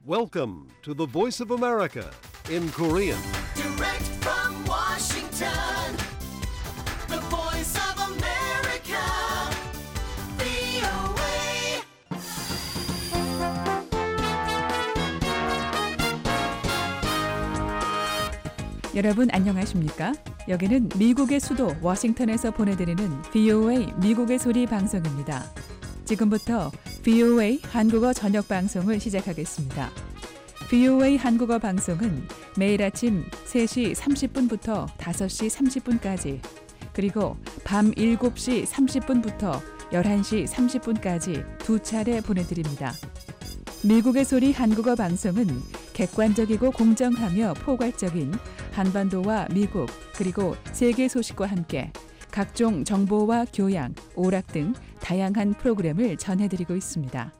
Welcome to the Voice of America in Korean. Direct from Washington, the voice of America, VOA. 여러분 안녕하십니까? 여기는 미국의 수도 워싱턴에서 보내드리는 VOA 미국의 소리 방송입니다. 지금부터 VOA 한국어 저녁 방송을 시작하겠습니다. VOA 한국어 방송은 매일 아침 3시 30분부터 5시 30분까지 그리고 밤 7시 30분부터 11시 30분까지 두 차례 보내드립니다. 미국의 소리 한국어 방송은 객관적이고 공정하며 포괄적인 한반도와 미국 그리고 세계 소식과 함께 각종 정보와 교양, 오락 등 다양한 프로그램을 전해드리고 있습니다.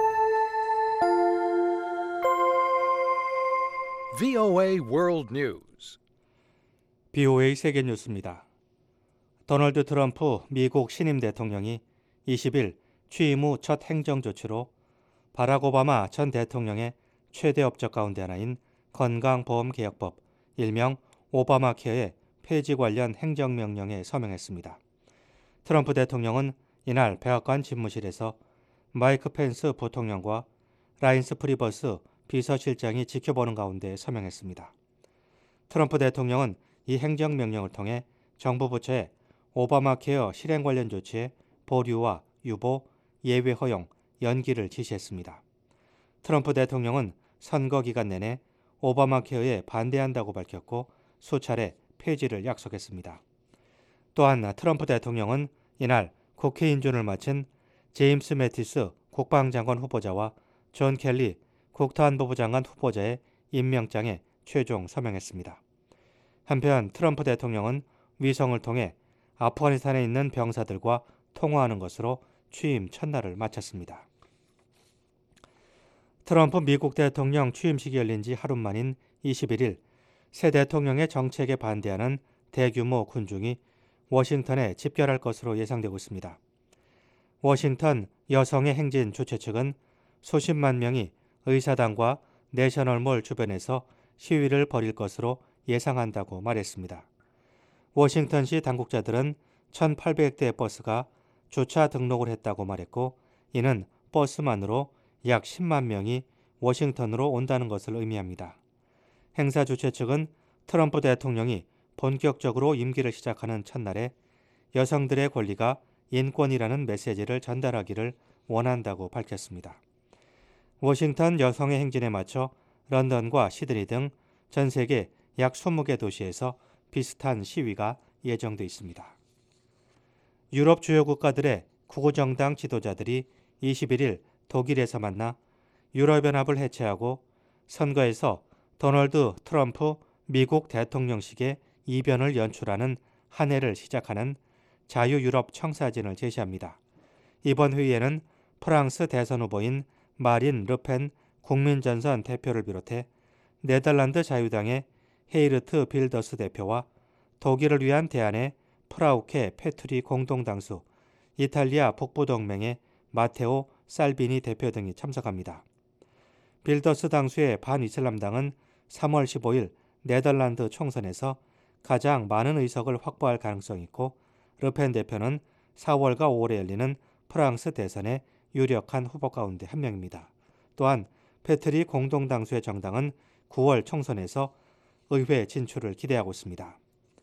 VOA World News. VOA 세계 뉴스입니다. 도널드 트럼프 미국 신임 대통령이 20일 취임 후 첫 행정 조치로 바락 오바마 전 대통령의 최대 업적 가운데 하나인 건강보험개혁법, 일명 오바마 케어의 폐지 관련 행정명령에 서명했습니다. 트럼프 대통령은 이날 백악관 집무실에서 마이크 펜스 부통령과 라인스 프리버스 비서실장이 지켜보는 가운데 서명했습니다. 트럼프 대통령은 이 행정명령을 통해 정부 부처에 오바마 케어 실행 관련 조치의 보류와 유보, 예외 허용, 연기를 지시했습니다. 트럼프 대통령은 선거 기간 내내 오바마 케어에 반대한다고 밝혔고 수차례 폐지를 약속했습니다. 또한 트럼프 대통령은 이날 국회 인준을 마친 제임스 매티스 국방장관 후보자와 존 켈리 국토안보부 장관 후보자의 임명장에 최종 서명했습니다. 한편 트럼프 대통령은 위성을 통해 아프가니스탄에 있는 병사들과 통화하는 것으로 취임 첫날을 마쳤습니다. 트럼프 미국 대통령 취임식이 열린 지 하루 만인 21일 새 대통령의 정책에 반대하는 대규모 군중이 워싱턴에 집결할 것으로 예상되고 있습니다. 워싱턴 여성의 행진 주최 측은 수십만 명이 의사당과 내셔널몰 주변에서 시위를 벌일 것으로 예상한다고 말했습니다. 워싱턴시 당국자들은 1,800대 버스가 주차 등록을 했다고 말했고 이는 버스만으로 약 10만 명이 워싱턴으로 온다는 것을 의미합니다. 행사 주최 측은 트럼프 대통령이 본격적으로 임기를 시작하는 첫날에 여성들의 권리가 인권이라는 메시지를 전달하기를 원한다고 밝혔습니다. 워싱턴 여성의 행진에 맞춰 런던과 시드니 등 전 세계 약 20개 도시에서 비슷한 시위가 예정돼 있습니다. 유럽 주요 국가들의 구구정당 지도자들이 21일 독일에서 만나 유럽연합을 해체하고 선거에서 도널드 트럼프 미국 대통령식의 이변을 연출하는 한 해를 시작하는 자유유럽 청사진을 제시합니다. 이번 회의에는 프랑스 대선 후보인 마린 르펜 국민전선 대표를 비롯해 네덜란드 자유당의 헤이르트 빌더스 대표와 독일을 위한 대안의 프라우케 페투리 공동당수, 이탈리아 북부동맹의 마테오 살비니 대표 등이 참석합니다. 빌더스 당수의 반이슬람당은 3월 15일 네덜란드 총선에서 가장 많은 의석을 확보할 가능성이 있고 르펜 대표는 4월과 5월에 열리는 프랑스 대선의 유력한 후보 가운데 한 명입니다. 또한 페트리 공동당수의 정당은 9월 총선에서 의회 진출을 기대하고 있습니다.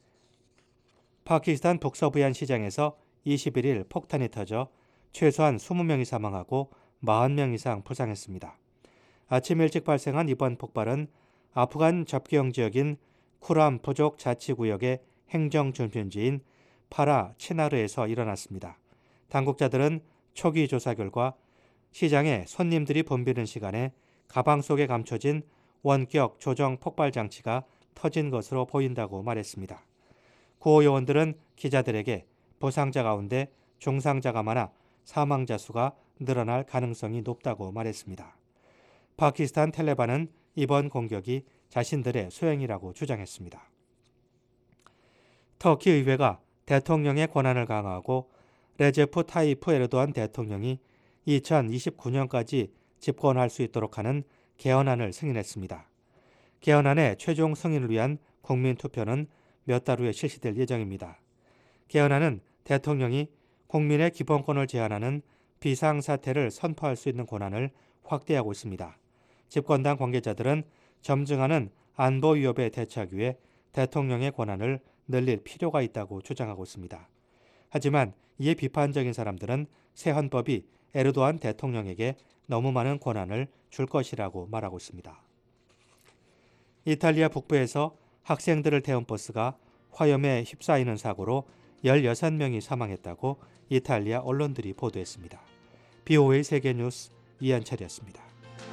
파키스탄 북서부얀 시장에서 21일 폭탄이 터져 최소한 20명이 사망하고 40명 이상 부상했습니다. 아침 일찍 발생한 이번 폭발은 아프간 접경 지역인 쿠람 부족 자치구역의 행정준편지인 파라 치나르에서 일어났습니다. 당국자들은 초기 조사 결과 시장에 손님들이 붐비는 시간에 가방 속에 감춰진 원격 조정 폭발 장치가 터진 것으로 보인다고 말했습니다. 구호 요원들은 기자들에게 부상자 가운데 중상자가 많아 사망자 수가 늘어날 가능성이 높다고 말했습니다. 파키스탄 텔레반은 이번 공격이 자신들의 소행이라고 주장했습니다. 터키 의회가 대통령의 권한을 강화하고 레제프 타이프 에르도안 대통령이 2029년까지 집권할 수 있도록 하는 개헌안을 승인했습니다. 개헌안의 최종 승인을 위한 국민투표는 몇 달 후에 실시될 예정입니다. 개헌안은 대통령이 국민의 기본권을 제한하는 비상사태를 선포할 수 있는 권한을 확대하고 있습니다. 집권당 관계자들은 점증하는 안보 위협에 대처하기 위해 대통령의 권한을 늘릴 필요가 있다고 주장하고 있습니다. 하지만 이에 비판적인 사람들은 새 헌법이 에르도안 대통령에게 너무 많은 권한을 줄 것이라고 말하고 있습니다. 이탈리아 북부에서 학생들을 태운 버스가 화염에 휩싸이는 사고로 16명이 사망했다고 이탈리아 언론들이 보도했습니다. BOA 세계뉴스 이한철이었습니다.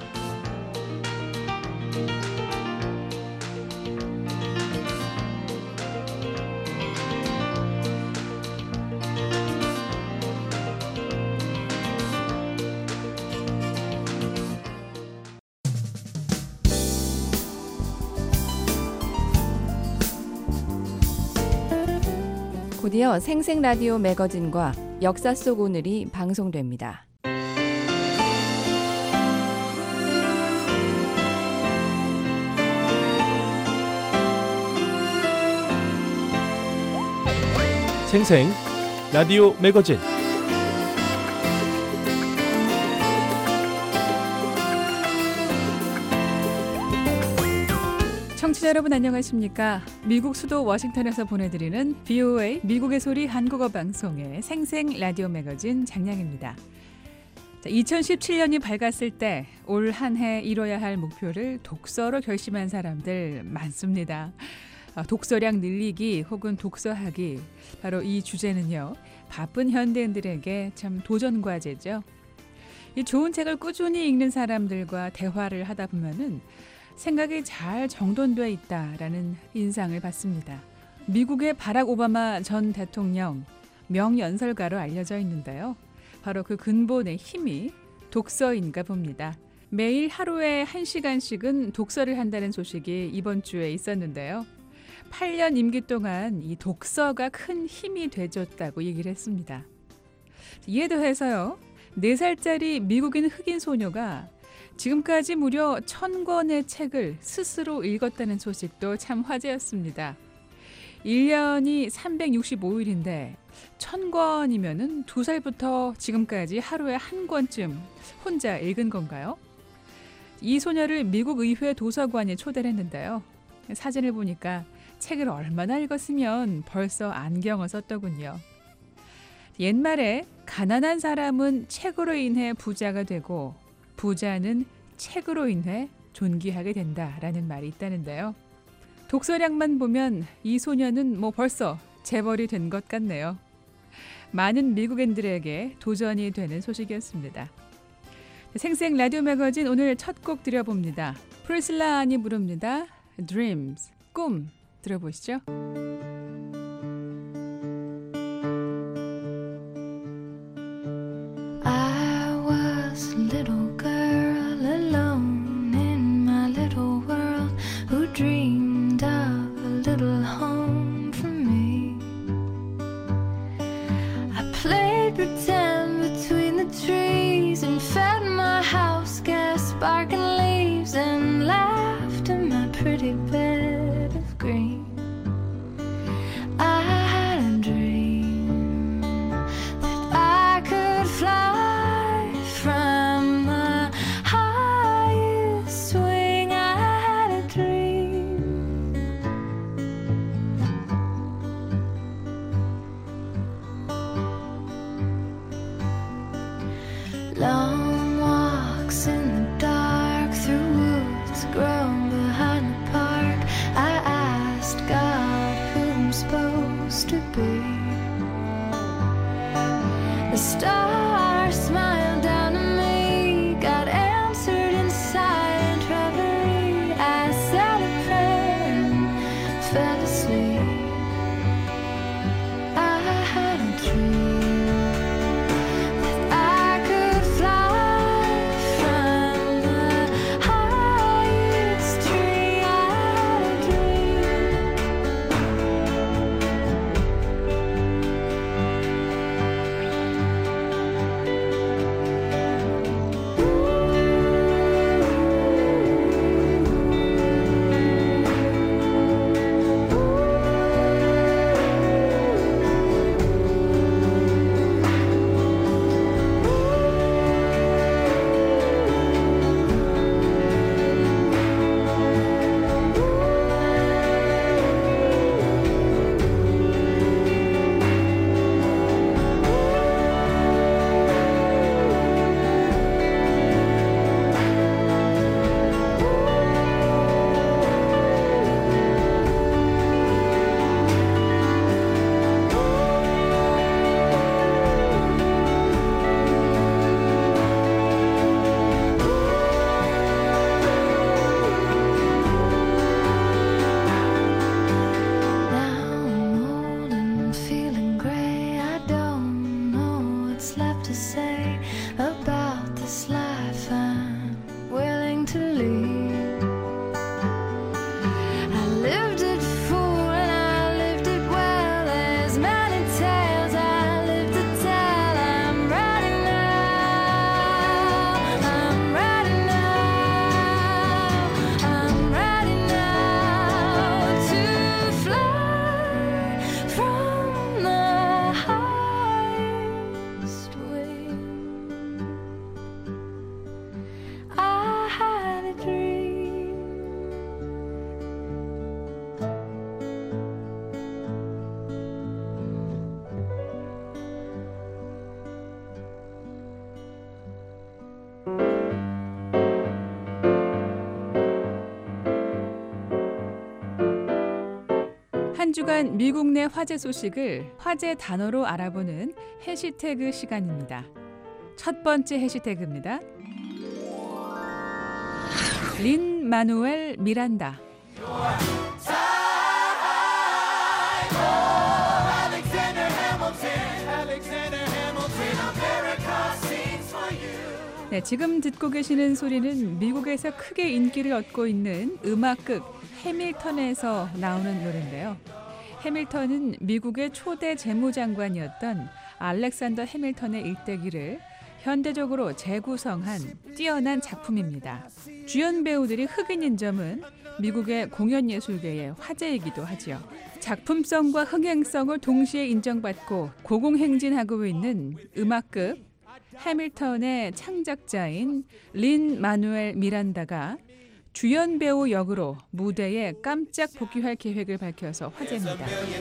곧이어 생생라디오 매거진과 역사 속 오늘이 방송됩니다. 생생 라디오 매거진 청취자 여러분 안녕하십니까? 미국 수도 워싱턴에서 보내드리는 VOA 미국의 소리 한국어 방송의 생생 라디오 매거진 장량입니다. 2017년이 밝았을 때 올 한 해 이뤄야 할 목표를 독서로 결심한 사람들 많습니다. 독서량 늘리기 혹은 독서하기, 바로 이 주제는요, 바쁜 현대인들에게 참 도전 과제죠. 이 좋은 책을 꾸준히 읽는 사람들과 대화를 하다 보면은 생각이 잘 정돈돼 있다라는 인상을 받습니다. 미국의 바락 오바마 전 대통령 명연설가로 알려져 있는데요. 바로 그 근본의 힘이 독서인가 봅니다. 매일 하루에 1시간씩은 독서를 한다는 소식이 이번 주에 있었는데요. 8년 임기 동안 이 독서가 큰 힘이 돼줬다고 얘기를 했습니다. 이에 더해서요, 4살짜리 미국인 흑인 소녀가 지금까지 무려 1000권의 책을 스스로 읽었다는 소식도 참 화제였습니다. 1년이 365일인데 1000권이면은 2살부터 지금까지 하루에 한 권쯤 혼자 읽은 건가요? 이 소녀를 미국 의회 도서관에 초대를 했는데요. 사진을 보니까 책을 얼마나 읽었으면 벌써 안경을 썼더군요. 옛말에 가난한 사람은 책으로 인해 부자가 되고 부자는 책으로 인해 존귀하게 된다라는 말이 있다는데요. 독서량만 보면 이 소녀는 벌써 재벌이 된 것 같네요. 많은 미국인들에게 도전이 되는 소식이었습니다. 생생 라디오 매거진 오늘 첫 곡 드려봅니다. 프리실라 안이 부릅니다. Dreams, 꿈 들어보시죠. I was a little girl alone in my little world who dreamed of a little home for me. I played pretend between the trees and fed my house gas sparking leaves and laughed in my pretty bed of green. I had a dream that I could fly from the highest swing. I had a dream. Long walks in the dark through woods grown behind the park. believe. I lived it full and I lived it well. There's many tales I lived to tell. I'm ready now. I'm ready now. I'm ready now to fly from the highest wing. I had a dream. 한 주간 미국 내 화제 소식을 화제 단어로 알아보는 해시태그 시간입니다. 첫 번째 해시태그입니다. 린 마누엘 미란다. 네, 지금 듣고 계시는 소리는 미국에서 크게 인기를 얻고 있는 음악극 해밀턴에서 나오는 노래인데요. 해밀턴은 미국의 초대 재무장관이었던 알렉산더 해밀턴의 일대기를 현대적으로 재구성한 뛰어난 작품입니다. 주연 배우들이 흑인인 점은 미국의 공연예술계의 화제이기도 하죠. 작품성과 흥행성을 동시에 인정받고 고공행진하고 있는 음악극 해밀턴의 창작자인 린 마누엘 미란다가 주연 배우 역으로 무대에 깜짝 복귀할 계획을 밝혀서 화제입니다.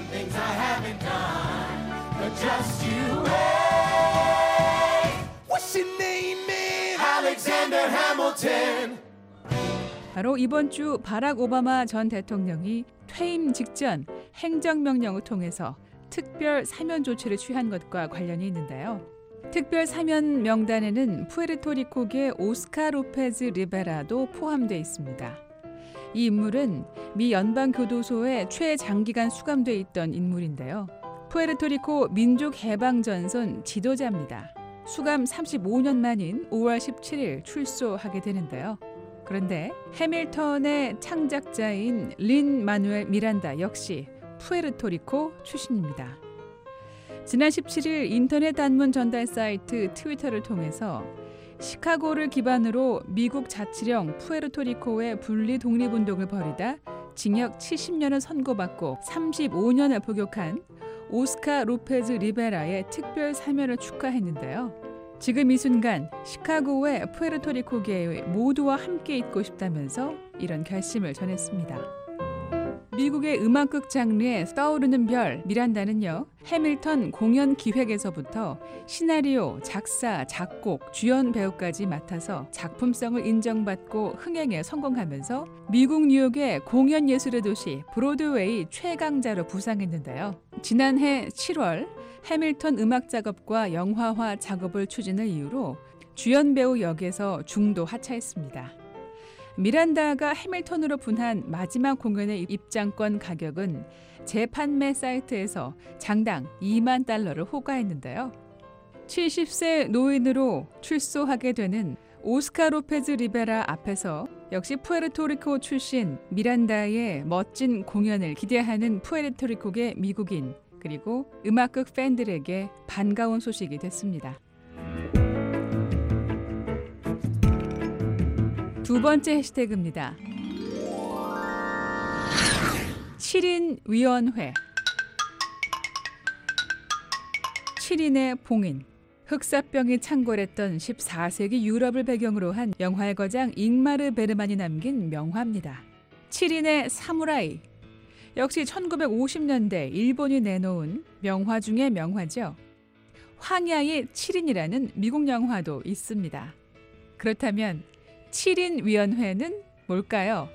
바로 이번 주 바락 오바마 전 대통령이 퇴임 직전 행정명령을 통해서 특별 사면 조치를 취한 것과 관련이 있는데요. 특별 사면 명단에는 푸에르토리코계 오스카 로페즈 리베라도 포함되어 있습니다. 이 인물은 미 연방교도소에 최장기간 수감돼 있던 인물인데요. 푸에르토리코 민족해방전선 지도자입니다. 수감 35년 만인 5월 17일 출소하게 되는데요. 그런데 해밀턴의 창작자인 린 마누엘 미란다 역시 푸에르토리코 출신입니다. 지난 17일 인터넷 단문 전달 사이트 트위터를 통해서 시카고를 기반으로 미국 자치령 푸에르토리코의 분리 독립운동을 벌이다 징역 70년을 선고받고 35년을 복역한 오스카 로페즈 리베라의 특별 사면을 축하했는데요. 지금 이 순간 시카고의 푸에르토리코계의 모두와 함께 있고 싶다면서 이런 결심을 전했습니다. 미국의 음악극 장르에 떠오르는 별 미란다는요. 해밀턴 공연 기획에서부터 시나리오, 작사, 작곡, 주연 배우까지 맡아서 작품성을 인정받고 흥행에 성공하면서 미국 뉴욕의 공연 예술의 도시 브로드웨이 최강자로 부상했는데요. 지난해 7월 해밀턴 음악 작업과 영화화 작업을 추진을 이유로 주연 배우 역에서 중도 하차했습니다. 미란다가 해밀턴으로 분한 마지막 공연의 입장권 가격은 재판매 사이트에서 장당 $20,000를 호가했는데요. 70세 노인으로 출소하게 되는 오스카 로페즈 리베라 앞에서 역시 푸에르토리코 출신 미란다의 멋진 공연을 기대하는 푸에르토리코계 미국인 그리고 음악극 팬들에게 반가운 소식이 됐습니다. 두 번째 해시태그입니다. 7인 위원회. 7인의 봉인. 흑사병이 창궐했던 14세기 유럽을 배경으로 한 영화의 거장 잉마르 베르만이 남긴 명화입니다. 7인의 사무라이. 역시 1950년대 일본이 내놓은 명화 중의 명화죠. 황야의 7인이라는 미국 영화도 있습니다. 그렇다면 7인 위원회는 뭘까요?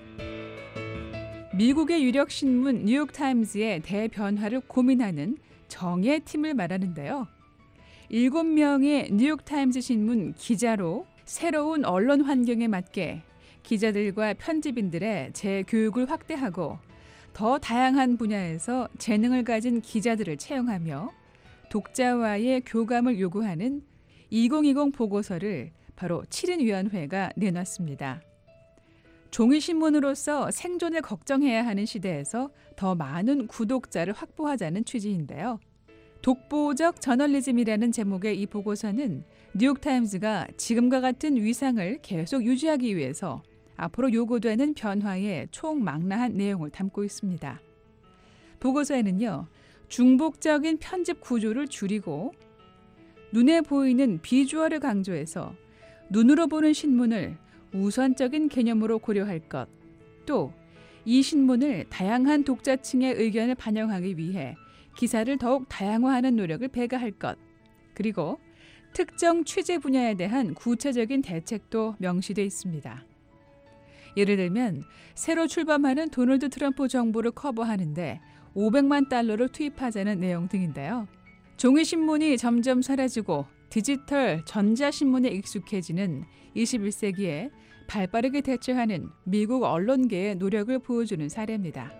미국의 유력 신문 뉴욕타임즈의 대변화를 고민하는 정예 팀을 말하는데요. 7명의 뉴욕타임즈 신문 기자로 새로운 언론 환경에 맞게 기자들과 편집인들의 재교육을 확대하고 더 다양한 분야에서 재능을 가진 기자들을 채용하며 독자와의 교감을 요구하는 2020 보고서를 바로 7인위원회가 내놨습니다. 종이신문으로서 생존을 걱정해야 하는 시대에서 더 많은 구독자를 확보하자는 취지인데요. 독보적 저널리즘이라는 제목의 이 보고서는 뉴욕타임즈가 지금과 같은 위상을 계속 유지하기 위해서 앞으로 요구되는 변화의 총망라한 내용을 담고 있습니다. 보고서에는요, 중복적인 편집 구조를 줄이고 눈에 보이는 비주얼을 강조해서 눈으로 보는 신문을 우선적인 개념으로 고려할 것, 또 이 신문을 다양한 독자층의 의견을 반영하기 위해 기사를 더욱 다양화하는 노력을 배가할 것, 그리고 특정 취재 분야에 대한 구체적인 대책도 명시돼 있습니다. 예를 들면 새로 출범하는 도널드 트럼프 정부를 커버하는데 500만 달러를 투입하자는 내용 등인데요. 종이신문이 점점 사라지고 디지털 전자신문에 익숙해지는 21세기에 발빠르게 대처하는 미국 언론계의 노력을 보여주는 사례입니다.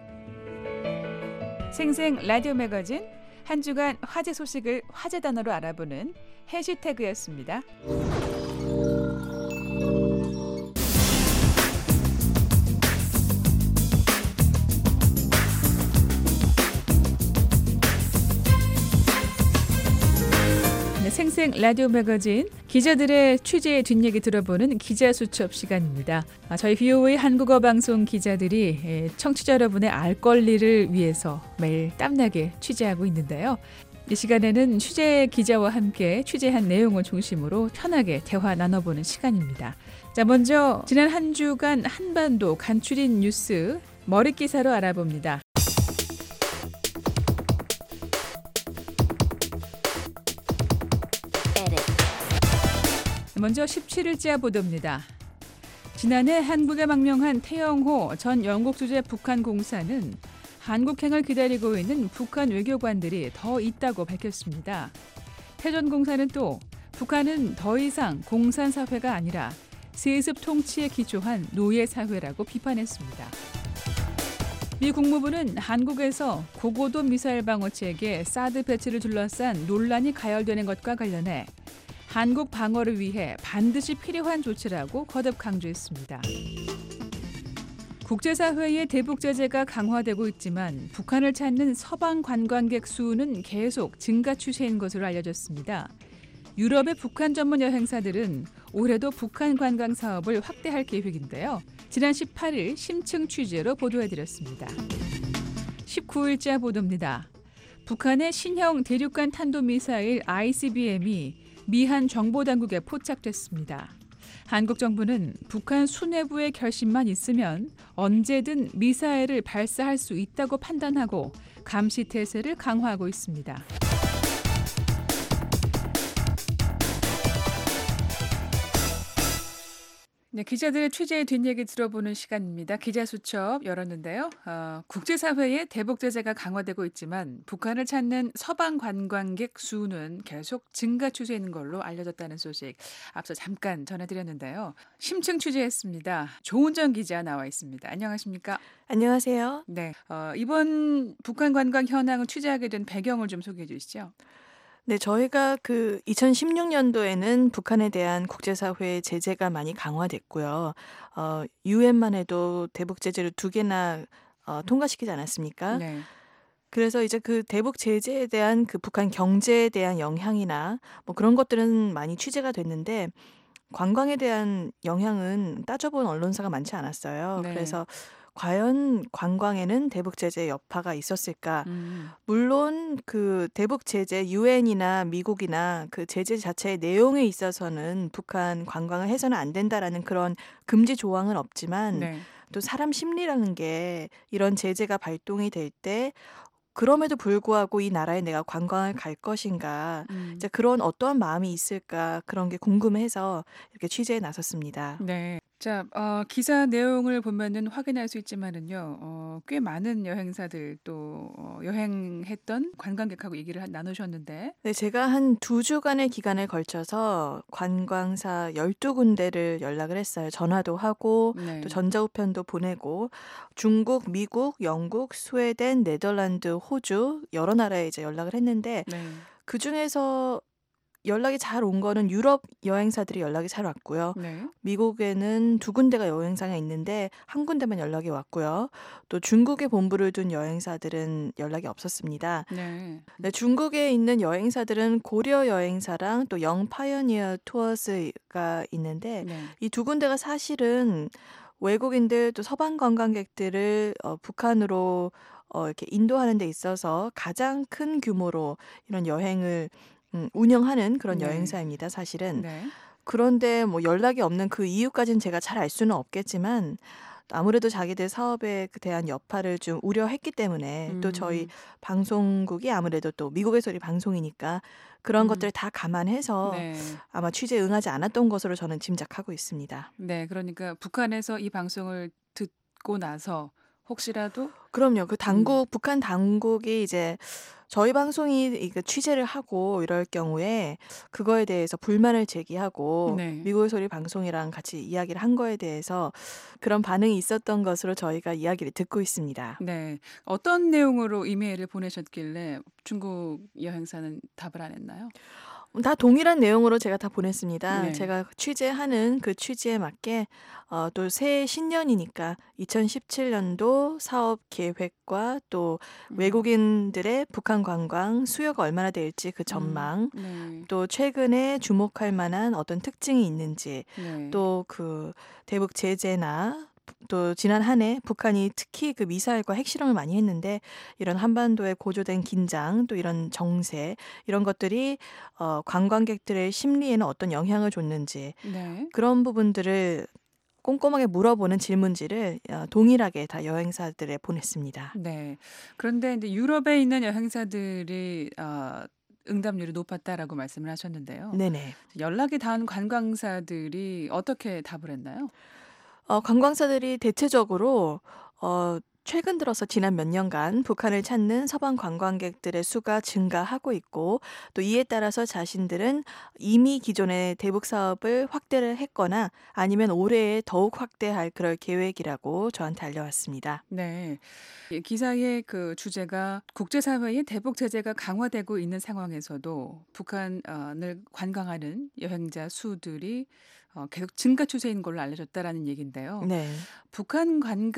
생생 라디오 매거진, 한 주간 화제 소식을 화제 단어로 알아보는 해시태그였습니다. 생생 라디오 매거진, 기자들의 취재의 뒷얘기 들어보는 기자수첩 시간입니다. 저희 VOA 한국어 방송 기자들이 청취자 여러분의 알 권리를 위해서 매일 땀나게 취재하고 있는데요. 이 시간에는 취재 기자와 함께 취재한 내용을 중심으로 편하게 대화 나눠보는 시간입니다. 자, 먼저 지난 한 주간 한반도 간추린 뉴스 머릿기사로 알아봅니다. 먼저 17일자 보도입니다. 지난해 한국에 망명한 태영호 전 영국 주재 북한 공사는 한국행을 기다리고 있는 북한 외교관들이 더 있다고 밝혔습니다. 태 전 공사는 또 북한은 더 이상 공산사회가 아니라 세습 통치에 기초한 노예사회라고 비판했습니다. 미 국무부는 한국에서 고고도 미사일 방어체계 사드 배치를 둘러싼 논란이 가열되는 것과 관련해 한국 방어를 위해 반드시 필요한 조치라고 거듭 강조했습니다. 국제사회의 대북 제재가 강화되고 있지만 북한을 찾는 서방 관광객 수는 계속 증가 추세인 것으로 알려졌습니다. 유럽의 북한 전문 여행사들은 올해도 북한 관광 사업을 확대할 계획인데요. 지난 18일 심층 취재로 보도해드렸습니다. 19일자 보도입니다. 북한의 신형 대륙간 탄도미사일 ICBM이 미한 정보당국에 포착됐습니다. 한국 정부는 북한 수뇌부의 결심만 있으면 언제든 미사일을 발사할 수 있다고 판단하고 감시 태세를 강화하고 있습니다. 네, 기자들의 취재의 뒷얘기 들어보는 시간입니다. 기자수첩 열었는데요. 국제사회의 대북 제재가 강화되고 있지만 북한을 찾는 서방 관광객 수는 계속 증가 추세인 걸로 알려졌다는 소식 앞서 잠깐 전해드렸는데요. 심층 취재했습니다. 조은정 기자 나와 있습니다. 안녕하십니까? 안녕하세요. 네, 이번 북한 관광 현황을 취재하게 된 배경을 좀 소개해 주시죠. 네, 저희가 2016년도에는 북한에 대한 국제사회의 제재가 많이 강화됐고요. 유엔만 해도 대북 제재를 2개나 통과시키지 않았습니까? 네. 그래서 이제 그 대북 제재에 대한 그 북한 경제에 대한 영향이나 뭐 그런 것들은 많이 취재가 됐는데 관광에 대한 영향은 따져본 언론사가 많지 않았어요. 네. 그래서 과연 관광에는 대북 제재의 여파가 있었을까? 물론 그 대북 제재 유엔이나 미국이나 그 제재 자체의 내용에 있어서는 북한 관광을 해서는 안 된다라는 그런 금지 조항은 없지만 네. 또 사람 심리라는 게 이런 제재가 발동이 될 때 그럼에도 불구하고 이 나라에 내가 관광을 갈 것인가 이제 그런 어떠한 마음이 있을까 그런 게 궁금해서 이렇게 취재에 나섰습니다. 네. 자, 기사 내용을 보면은 확인할 수 있지만은요, 꽤 많은 여행사들 또 여행했던 관광객하고 얘기를 나누셨는데, 네, 제가 한 2주간의 기간에 걸쳐서 관광사 12군데를 연락을 했어요. 전화도 하고 네. 또 전자우편도 보내고 중국, 미국, 영국, 스웨덴, 네덜란드, 호주 여러 나라에 이제 연락을 했는데 네. 그중에서 연락이 잘 온 거는 유럽 여행사들이 연락이 잘 왔고요. 네. 미국에는 2군데가 여행사가 있는데 한 군데만 연락이 왔고요. 또 중국에 본부를 둔 여행사들은 연락이 없었습니다. 네. 네, 중국에 있는 여행사들은 고려 여행사랑 또 영 파이어니어 투어스가 있는데 네. 이 2군데가 사실은 외국인들 또 서방 관광객들을 북한으로 이렇게 인도하는 데 있어서 가장 큰 규모로 이런 여행을 운영하는 그런 네. 여행사입니다, 사실은. 네. 그런데 뭐 연락이 없는 그 이유까지는 제가 잘 알 수는 없겠지만 아무래도 자기들 사업에 대한 여파를 좀 우려했기 때문에 또 저희 방송국이 아무래도 또 미국의 소리 방송이니까 그런 것들을 다 감안해서 네. 아마 취재에 응하지 않았던 것으로 저는 짐작하고 있습니다. 네. 그러니까 북한에서 이 방송을 듣고 나서 혹시라도 그럼요. 그 북한 당국이 이제 저희 방송이 이거 취재를 하고 이럴 경우에 그거에 대해서 불만을 제기하고 네. 미국의 소리 방송이랑 같이 이야기를 한 거에 대해서 그런 반응이 있었던 것으로 저희가 이야기를 듣고 있습니다. 네. 어떤 내용으로 이메일을 보내셨길래 중국 여행사는 답을 안 했나요? 다 동일한 내용으로 제가 다 보냈습니다. 네. 제가 취재하는 그 취지에 맞게 또 새해 신년이니까 2017년도 사업 계획과 또 외국인들의 북한 관광 수요가 얼마나 될지 그 전망, 네. 또 최근에 주목할 만한 어떤 특징이 있는지, 네. 또 그 대북 제재나 또 지난 한 해 북한이 특히 그 미사일과 핵실험을 많이 했는데 이런 한반도의 고조된 긴장 또 이런 정세 이런 것들이 관광객들의 심리에는 어떤 영향을 줬는지 네. 그런 부분들을 꼼꼼하게 물어보는 질문지를 동일하게 다 여행사들에 보냈습니다. 네. 그런데 이제 유럽에 있는 여행사들이 응답률이 높았다라고 말씀을 하셨는데요. 네네. 연락이 닿은 관광사들이 어떻게 답을 했나요? 관광사들이 대체적으로 최근 들어서 지난 몇 년간 북한을 찾는 서방 관광객들의 수가 증가하고 있고 또 이에 따라서 자신들은 이미 기존의 대북 사업을 확대를 했거나 아니면 올해에 더욱 확대할 그럴 계획이라고 저한테 알려왔습니다. 네. 이 기사의 그 주제가 국제사회의 대북 제재가 강화되고 있는 상황에서도 북한을 관광하는 여행자 수들이 계속 증가 추세인 걸로 알려졌다라는 얘기인데요. 네. 북한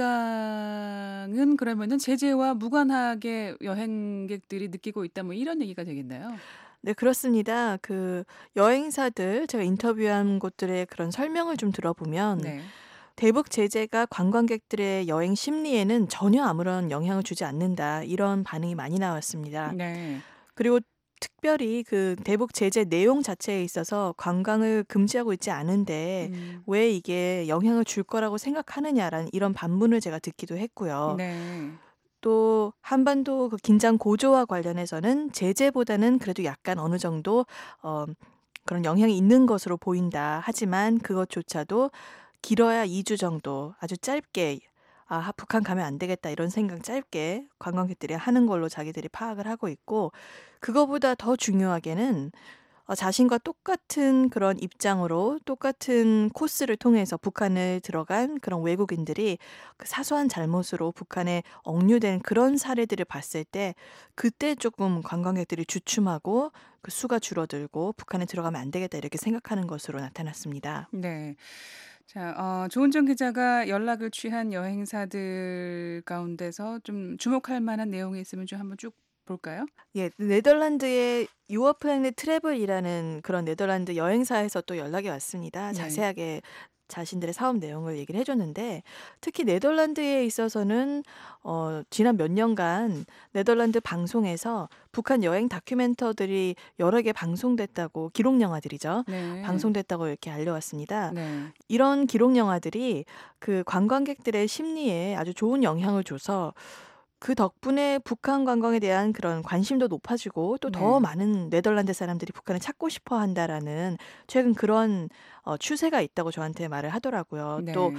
관광은 그러면은 제재와 무관하게 여행객들이 느끼고 있다 뭐 이런 얘기가 되겠나요? 네, 그렇습니다. 그 여행사들 제가 인터뷰한 곳들의 그런 설명을 좀 들어보면 네. 대북 제재가 관광객들의 여행 심리에는 전혀 아무런 영향을 주지 않는다. 이런 반응이 많이 나왔습니다. 네. 그리고 특별히 그 대북 제재 내용 자체에 있어서 관광을 금지하고 있지 않은데 왜 이게 영향을 줄 거라고 생각하느냐라는 이런 반문을 제가 듣기도 했고요. 네. 또 한반도 그 긴장 고조와 관련해서는 제재보다는 그래도 약간 어느 정도 그런 영향이 있는 것으로 보인다. 하지만 그것조차도 길어야 2주 정도 아주 짧게 북한 가면 안 되겠다 이런 생각 짧게 관광객들이 하는 걸로 자기들이 파악을 하고 있고 그거보다 더 중요하게는 자신과 똑같은 그런 입장으로 똑같은 코스를 통해서 북한을 들어간 그런 외국인들이 그 사소한 잘못으로 북한에 억류된 그런 사례들을 봤을 때 그때 조금 관광객들이 주춤하고 그 수가 줄어들고 북한에 들어가면 안 되겠다 이렇게 생각하는 것으로 나타났습니다. 네. 자, 조은정 기자가 연락을 취한 여행사들 가운데서 좀 주목할 만한 내용이 있으면 좀 한번 쭉 볼까요? 예, 네덜란드의 유어플랜드 트래블이라는 그런 네덜란드 여행사에서 또 연락이 왔습니다. 네. 자세하게 자신들의 사업 내용을 얘기를 해줬는데 특히 네덜란드에 있어서는 지난 몇 년간 네덜란드 방송에서 북한 여행 다큐멘터들이 여러 개 방송됐다고 기록 영화들이죠. 네. 방송됐다고 이렇게 알려왔습니다. 네. 이런 기록 영화들이 그 관광객들의 심리에 아주 좋은 영향을 줘서 그 덕분에 북한 관광에 대한 그런 관심도 높아지고 또 더 네. 많은 네덜란드 사람들이 북한을 찾고 싶어 한다라는 최근 그런 추세가 있다고 저한테 말을 하더라고요. 네. 또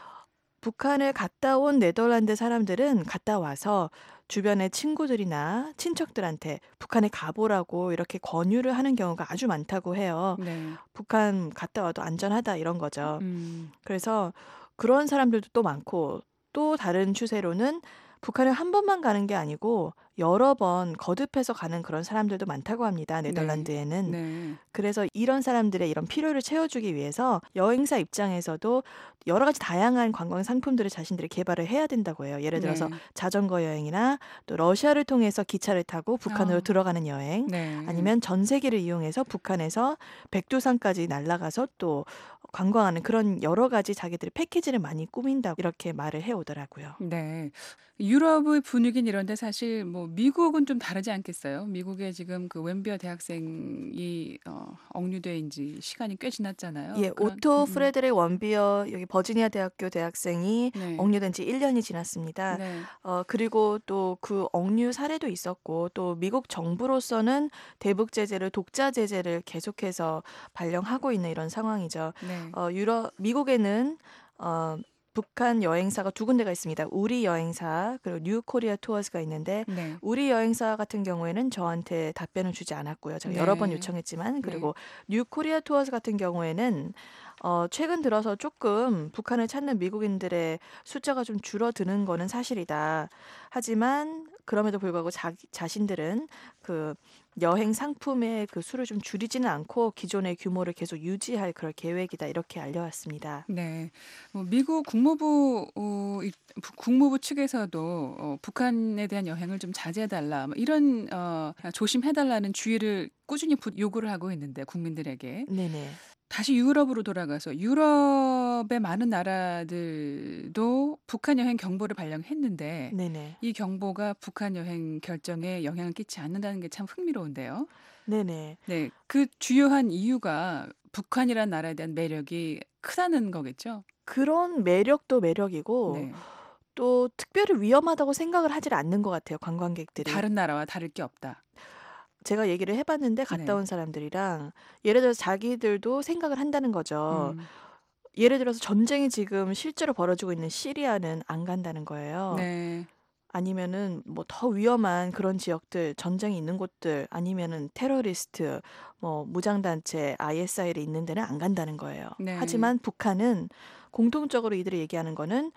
북한을 갔다 온 네덜란드 사람들은 갔다 와서 주변의 친구들이나 친척들한테 북한에 가보라고 이렇게 권유를 하는 경우가 아주 많다고 해요. 네. 북한 갔다 와도 안전하다 이런 거죠. 음. 그래서 그런 사람들도 또 많고 또 다른 추세로는 북한을 한 번만 가는 게 아니고 여러 번 거듭해서 가는 그런 사람들도 많다고 합니다. 네덜란드에는. 네. 그래서 이런 사람들의 이런 필요를 채워주기 위해서 여행사 입장에서도 여러 가지 다양한 관광 상품들을 자신들이 개발을 해야 된다고 해요. 예를 들어서 네. 자전거 여행이나 또 러시아를 통해서 기차를 타고 북한으로 아. 들어가는 여행, 네. 아니면 전세기를 이용해서 북한에서 백두산까지 날아가서 또 관광하는 그런 여러 가지 자기들의 패키지를 많이 꾸민다고 이렇게 말을 해오더라고요. 네. 유럽의 분위기는 이런데 사실 뭐 미국은 좀 다르지 않겠어요? 미국에 지금 그 웬비어 대학생이 억류된 지 시간이 꽤 지났잖아요. 예, 오토 프레드릭 원비어 여기 버지니아 대학교 대학생이 네. 억류된 지 1년이 지났습니다. 네. 그리고 또 그 억류 사례도 있었고 또 미국 정부로서는 대북 제재를 독자 제재를 계속해서 발령하고 있는 이런 상황이죠. 네. 미국에는 북한 여행사가 두 군데가 있습니다. 우리 여행사 그리고 뉴 코리아 투어스가 있는데 네. 우리 여행사 같은 경우에는 저한테 답변을 주지 않았고요. 제가 여러 번 네. 요청했지만 그리고 뉴 코리아 투어스 같은 경우에는 최근 들어서 조금 북한을 찾는 미국인들의 숫자가 좀 줄어드는 거는 사실이다. 하지만 그럼에도 불구하고 자신들은 그 여행 상품의 그 수를 좀 줄이지는 않고 기존의 규모를 계속 유지할 그럴 계획이다. 이렇게 알려왔습니다. 네. 미국 국무부 측에서도 북한에 대한 여행을 좀 자제해달라 뭐 이런 조심해달라는 주의를 꾸준히 요구를 하고 있는데 국민들에게. 네네. 다시 유럽으로 돌아가서 유럽의 많은 나라들도 북한 여행 경보를 발령했는데 네네. 이 경보가 북한 여행 결정에 영향을 끼치지 않는다는 게 참 흥미로운데요. 네네. 네, 그 주요한 이유가 북한이라는 나라에 대한 매력이 크다는 거겠죠. 그런 매력도 매력이고 네, 또 특별히 위험하다고 생각을 하질 않는 것 같아요. 관광객들이. 다른 나라와 다를 게 없다. 제가 얘기를 해봤는데 갔다 네. 온 사람들이랑 예를 들어서 자기들도 생각을 한다는 거죠. 음, 예를 들어서 전쟁이 지금 실제로 벌어지고 있는 시리아는 안 간다는 거예요. 네, 아니면은 뭐 더 위험한 그런 지역들, 전쟁이 있는 곳들, 아니면은 테러리스트, 뭐 무장단체, ISI를 있는 데는 안 간다는 거예요. 네. 하지만 북한은 공통적으로 이들이 얘기하는 거는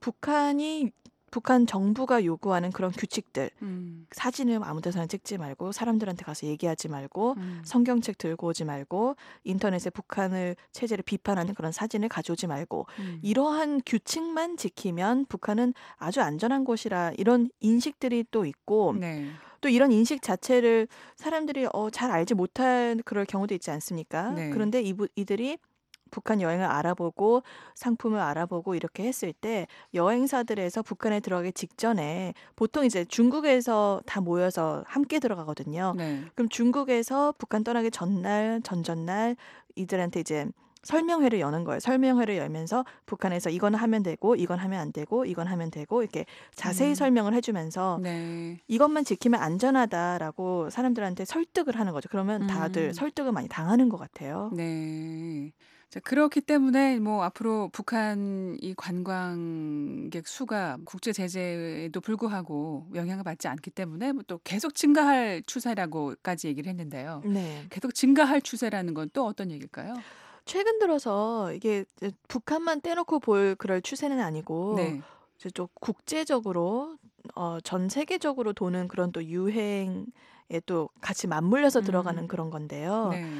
북한 정부가 요구하는 그런 규칙들, 사진을 아무 데서나 찍지 말고 사람들한테 가서 얘기하지 말고 성경책 들고 오지 말고 인터넷에 북한을 체제를 비판하는 그런 사진을 가져오지 말고 이러한 규칙만 지키면 북한은 아주 안전한 곳이라 이런 인식들이 또 있고 네, 또 이런 인식 자체를 사람들이 잘 알지 못할 그럴 경우도 있지 않습니까? 네. 그런데 이들이 북한 여행을 알아보고 상품을 알아보고 이렇게 했을 때 여행사들에서 북한에 들어가기 직전에 보통 이제 중국에서 다 모여서 함께 들어가거든요. 네, 그럼 중국에서 북한 떠나기 전날, 전전날 이들한테 이제 설명회를 여는 거예요. 설명회를 열면서 북한에서 이건 하면 되고 이건 하면 안 되고 이건 하면 되고 이렇게 자세히 설명을 해주면서 네, 이것만 지키면 안전하다라고 사람들한테 설득을 하는 거죠. 그러면 다들 설득을 많이 당하는 것 같아요. 네. 자, 그렇기 때문에 뭐 앞으로 북한 이 관광객 수가 국제 제재에도 불구하고 영향을 받지 않기 때문에 뭐또 계속 증가할 추세라고까지 얘기를 했는데요. 네. 계속 증가할 추세라는 건 또 어떤 얘기일까요? 최근 들어서 이게 이제 북한만 떼놓고 볼 그럴 추세는 아니고 네. 이제 좀 국제적으로 전 세계적으로 도는 그런 또 유행에 또 같이 맞물려서 들어가는 그런 건데요. 네.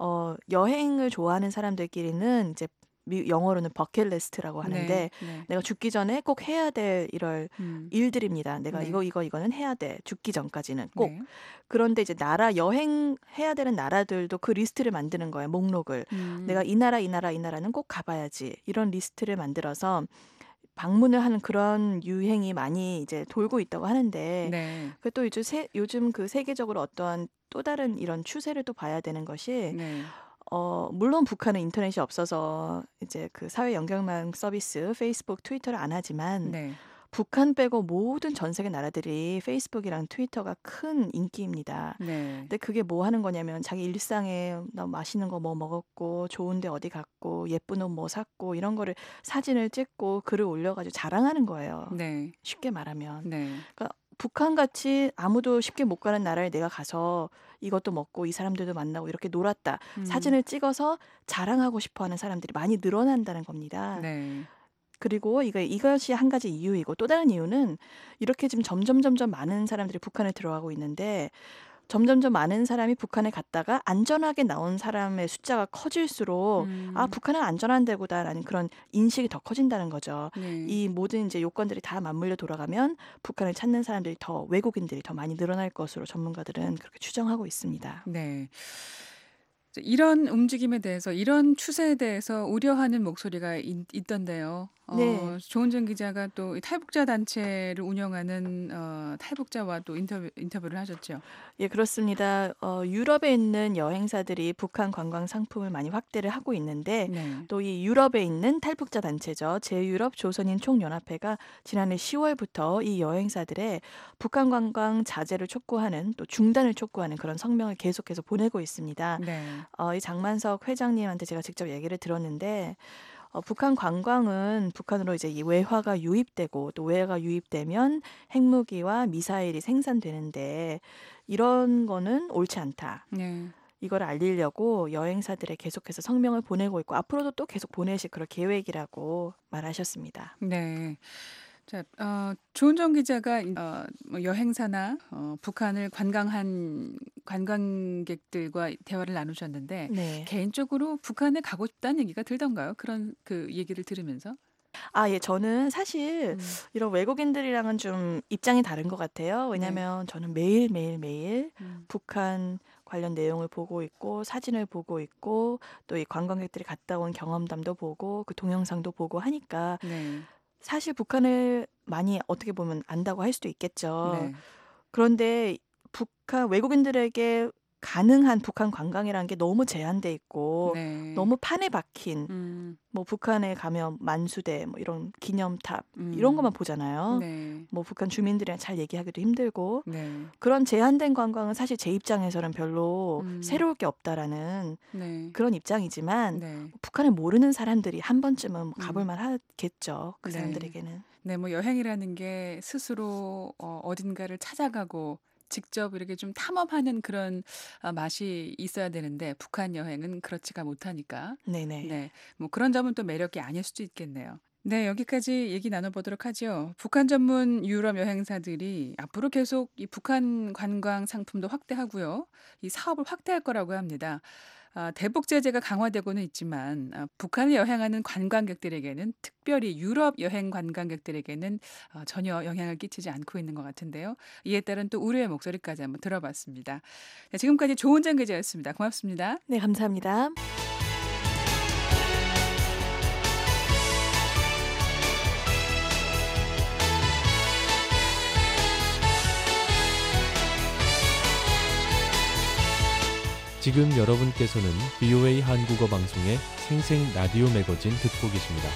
여행을 좋아하는 사람들끼리는 이제 영어로는 버킷리스트라고 하는데 네. 내가 죽기 전에 꼭 해야 될 이럴 일들입니다. 내가 네. 이거는 해야 돼. 죽기 전까지는 꼭. 네. 그런데 이제 여행해야 되는 나라들도 그 리스트를 만드는 거예요. 목록을. 내가 이 나라는 꼭 가봐야지. 이런 리스트를 만들어서 방문을 하는 그런 유행이 많이 이제 돌고 있다고 하는데 네. 그 또 요즘 그 세계적으로 어떠한 또 다른 이런 추세를 또 봐야 되는 것이 네. 물론 북한은 인터넷이 없어서 이제 그 사회 연결망 서비스 페이스북, 트위터를 안 하지만 네. 북한 빼고 모든 전 세계 나라들이 페이스북이랑 트위터가 큰 인기입니다. 네. 근데 그게 뭐 하는 거냐면 자기 일상에 나 맛있는 거 뭐 먹었고 좋은데 어디 갔고 예쁜 옷 뭐 샀고 이런 거를 사진을 찍고 글을 올려가지고 자랑하는 거예요. 네. 쉽게 말하면. 네. 그러니까 북한같이 아무도 쉽게 못 가는 나라에 내가 가서 이것도 먹고 이 사람들도 만나고 이렇게 놀았다. 사진을 찍어서 자랑하고 싶어하는 사람들이 많이 늘어난다는 겁니다. 네. 그리고 이것이 한 가지 이유이고 또 다른 이유는 이렇게 지금 점점 많은 사람들이 북한에 들어가고 있는데 점점 많은 사람이 북한에 갔다가 안전하게 나온 사람의 숫자가 커질수록 북한은 안전한 데구다라는 그런 인식이 더 커진다는 거죠. 네. 이 모든 이제 요건들이 다 맞물려 돌아가면 북한을 찾는 사람들이 외국인들이 더 많이 늘어날 것으로 전문가들은 그렇게 추정하고 있습니다. 네. 이런 움직임에 대해서 이런 추세에 대해서 우려하는 목소리가 있던데요. 네. 조은정 기자가 또 이 탈북자 단체를 운영하는 탈북자와 또 인터뷰를 하셨죠. 예, 그렇습니다. 유럽에 있는 여행사들이 북한 관광 상품을 많이 확대를 하고 있는데 네. 또 이 유럽에 있는 탈북자 단체죠. 제유럽 조선인 총연합회가 지난해 10월부터 이 여행사들의 북한 관광 자제를 촉구하는 또 중단을 촉구하는 그런 성명을 계속해서 보내고 있습니다. 네. 이 장만석 회장님한테 제가 직접 얘기를 들었는데 북한 관광은 북한으로 이제 이 외화가 유입되고 또 외화가 유입되면 핵무기와 미사일이 생산되는데 이런 거는 옳지 않다. 네. 이걸 알리려고 여행사들에 계속해서 성명을 보내고 있고 앞으로도 또 계속 보내실 그럴 계획이라고 말하셨습니다. 네. 자, 조은정 기자가 뭐 여행사나 북한을 관광한 관광객들과 대화를 나누셨는데 네. 개인적으로 북한에 가고 싶다는 얘기가 들던가요? 그런 그 얘기를 들으면서? 예, 저는 사실 이런 외국인들이랑은 좀 입장이 다른 것 같아요. 왜냐하면 저는 매일 북한 관련 내용을 보고 있고 사진을 보고 있고 또 이 관광객들이 갔다 온 경험담도 보고 그 동영상도 보고 하니까 네. 사실 북한을 많이 어떻게 보면 안다고 할 수도 있겠죠. 네. 그런데 북한 외국인들에게 가능한 북한 관광이라는 게 너무 제한돼 있고 네. 너무 판에 박힌 뭐 북한에 가면 만수대 뭐 이런 기념탑 이런 것만 보잖아요. 네. 뭐 북한 주민들이랑 잘 얘기하기도 힘들고 네. 그런 제한된 관광은 사실 제 입장에서는 별로 음. 새로울 게 없다라는 네. 그런 입장이지만 네. 북한을 모르는 사람들이 한 번쯤은 가볼 만하겠죠. 그 네. 사람들에게는. 네, 뭐 여행이라는 게 스스로 어딘가를 찾아가고 직접 이렇게 좀 탐험하는 그런 맛이 있어야 되는데 북한 여행은 그렇지가 못하니까. 네네. 네, 뭐 그런 점은 또 매력이 아닐 수도 있겠네요. 네, 여기까지 얘기 나눠보도록 하죠. 북한 전문 유럽 여행사들이 앞으로 계속 이 북한 관광 상품도 확대하고요. 이 사업을 확대할 거라고 합니다. 대북 제재가 강화되고는 있지만 북한을 여행하는 관광객들에게는 특별히 유럽 여행 관광객들에게는 전혀 영향을 끼치지 않고 있는 것 같은데요. 이에 따른 또 우려의 목소리까지 한번 들어봤습니다. 네, 지금까지 조은정 기자였습니다. 고맙습니다. 네, 감사합니다. 지금 여러분께서는 VOA 한국어 방송의 생생 라디오 매거진 듣고 계십니다.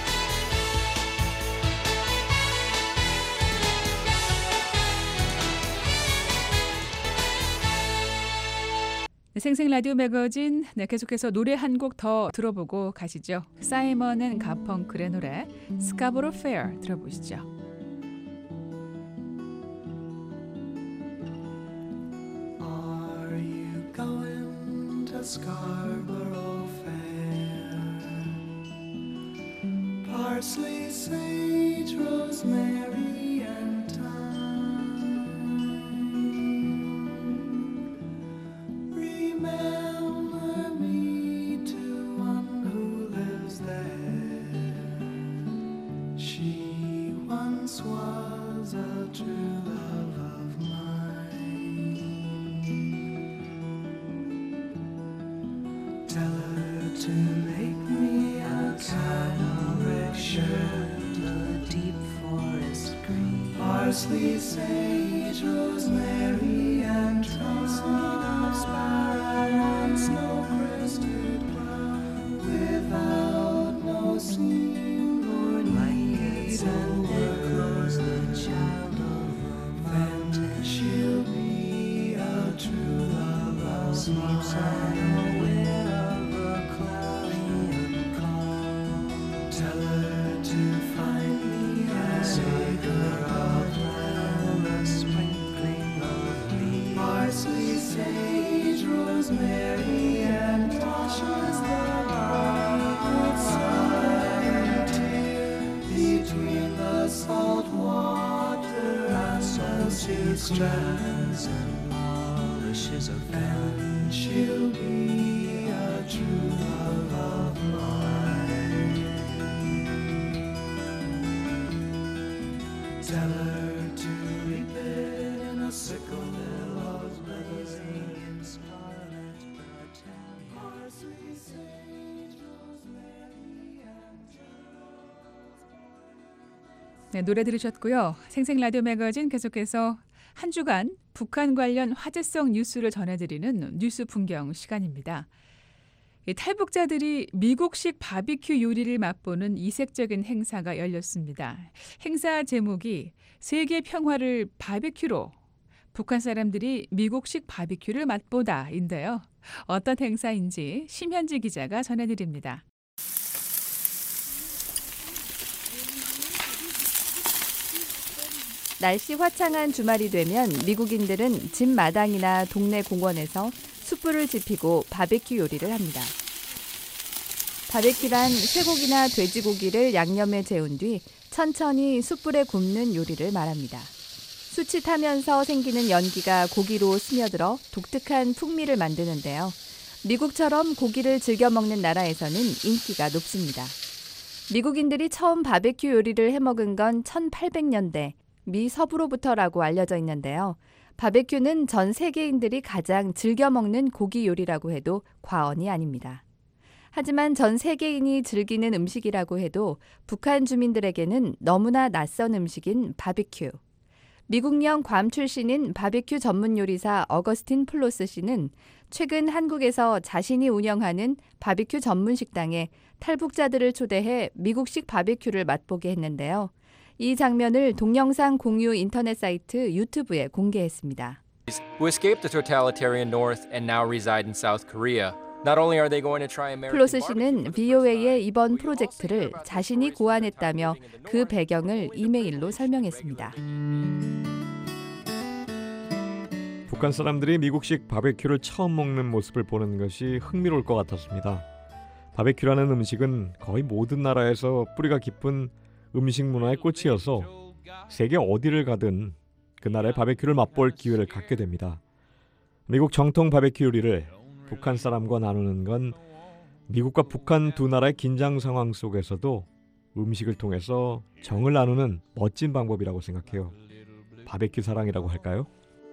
네, 생생 라디오 매거진 계속해서 노래 한 곡 더 들어보고 가시죠. 사이먼 앤 가펑클의 노래 스카보로 페어 들어보시죠. Scarborough Fair. Parsley, sage, rosemary, and thyme. Remember me to one who lives there. She once was a true love of mine. Tell her to make me a cambric shirt, a deep forest green, parsley, sage, rosemary, and thyme, of sparrow and snow-crested cloud, without no seam nor needs, and echoes the child of a mountain. She'll be a true love of mine. Tell her to find me a acre of land, a sprinkling of leaves, parsley, sage, rosemary, and touches the dark with silent tears. dainty strands and polishes of fun. She'll be a true love of mine. Tell her to reap it in a sickle, billows blazing in scarlet, parsley, sage, rosemary, and 네, 노래 들으셨고요. 생생 라디오 매거진 계속해서 한 주간 북한 관련 화제성 뉴스를 전해드리는 뉴스 풍경 시간입니다. 탈북자들이 미국식 바비큐 요리를 맛보는 이색적인 행사가 열렸습니다. 행사 제목이 세계 평화를 바비큐로 북한 사람들이 미국식 바비큐를 맛보다인데요. 어떤 행사인지 심현지 기자가 전해드립니다. 날씨 화창한 주말이 되면 미국인들은 집 마당이나 동네 공원에서 숯불을 지피고 바비큐 요리를 합니다. 바비큐란 쇠고기나 돼지고기를 양념에 재운 뒤 천천히 숯불에 굽는 요리를 말합니다. 숯이 타면서 생기는 연기가 고기로 스며들어 독특한 풍미를 만드는데요. 미국처럼 고기를 즐겨 먹는 나라에서는 인기가 높습니다. 미국인들이 처음 바비큐 요리를 해먹은 건 1800년대 미 서부로부터라고 알려져 있는데요. 바비큐는 전 세계인들이 가장 즐겨 먹는 고기 요리라고 해도 과언이 아닙니다. 하지만 전 세계인이 즐기는 음식이라고 해도 북한 주민들에게는 너무나 낯선 음식인 바비큐. 미국령 괌 출신인 바비큐 전문 요리사 어거스틴 플로스 씨는 최근 한국에서 자신이 운영하는 바비큐 전문 식당에 탈북자들을 초대해 미국식 바비큐를 맛보게 했는데요. 이 장면을 동영상 공유 인터넷 사이트 유튜브에 공개했습니다. Who escaped the totalitarian North and now reside in South Korea. Not only are they going to try American 플로스 씨는 VOA의 이번 프로젝트를 자신이 고안했다며 그 배경을 이메일로 설명했습니다. 북한 사람들이 미국식 바베큐를 처음 먹는 모습을 보는 것이 흥미로울 것 같았습니다. 바베큐라는 음식은 거의 모든 나라에서 뿌리가 깊은 음식 문화의 꽃이어서 세계 어디를 가든 그 나라의 바베큐를 맛볼 기회를 갖게 됩니다. 미국 정통 바베큐 요리를 북한 사람과 나누는 건 미국과 북한 두 나라의 긴장 상황 속에서도 음식을 통해서 정을 나누는 멋진 방법이라고 생각해요. 바베큐 사랑이라고 할까요?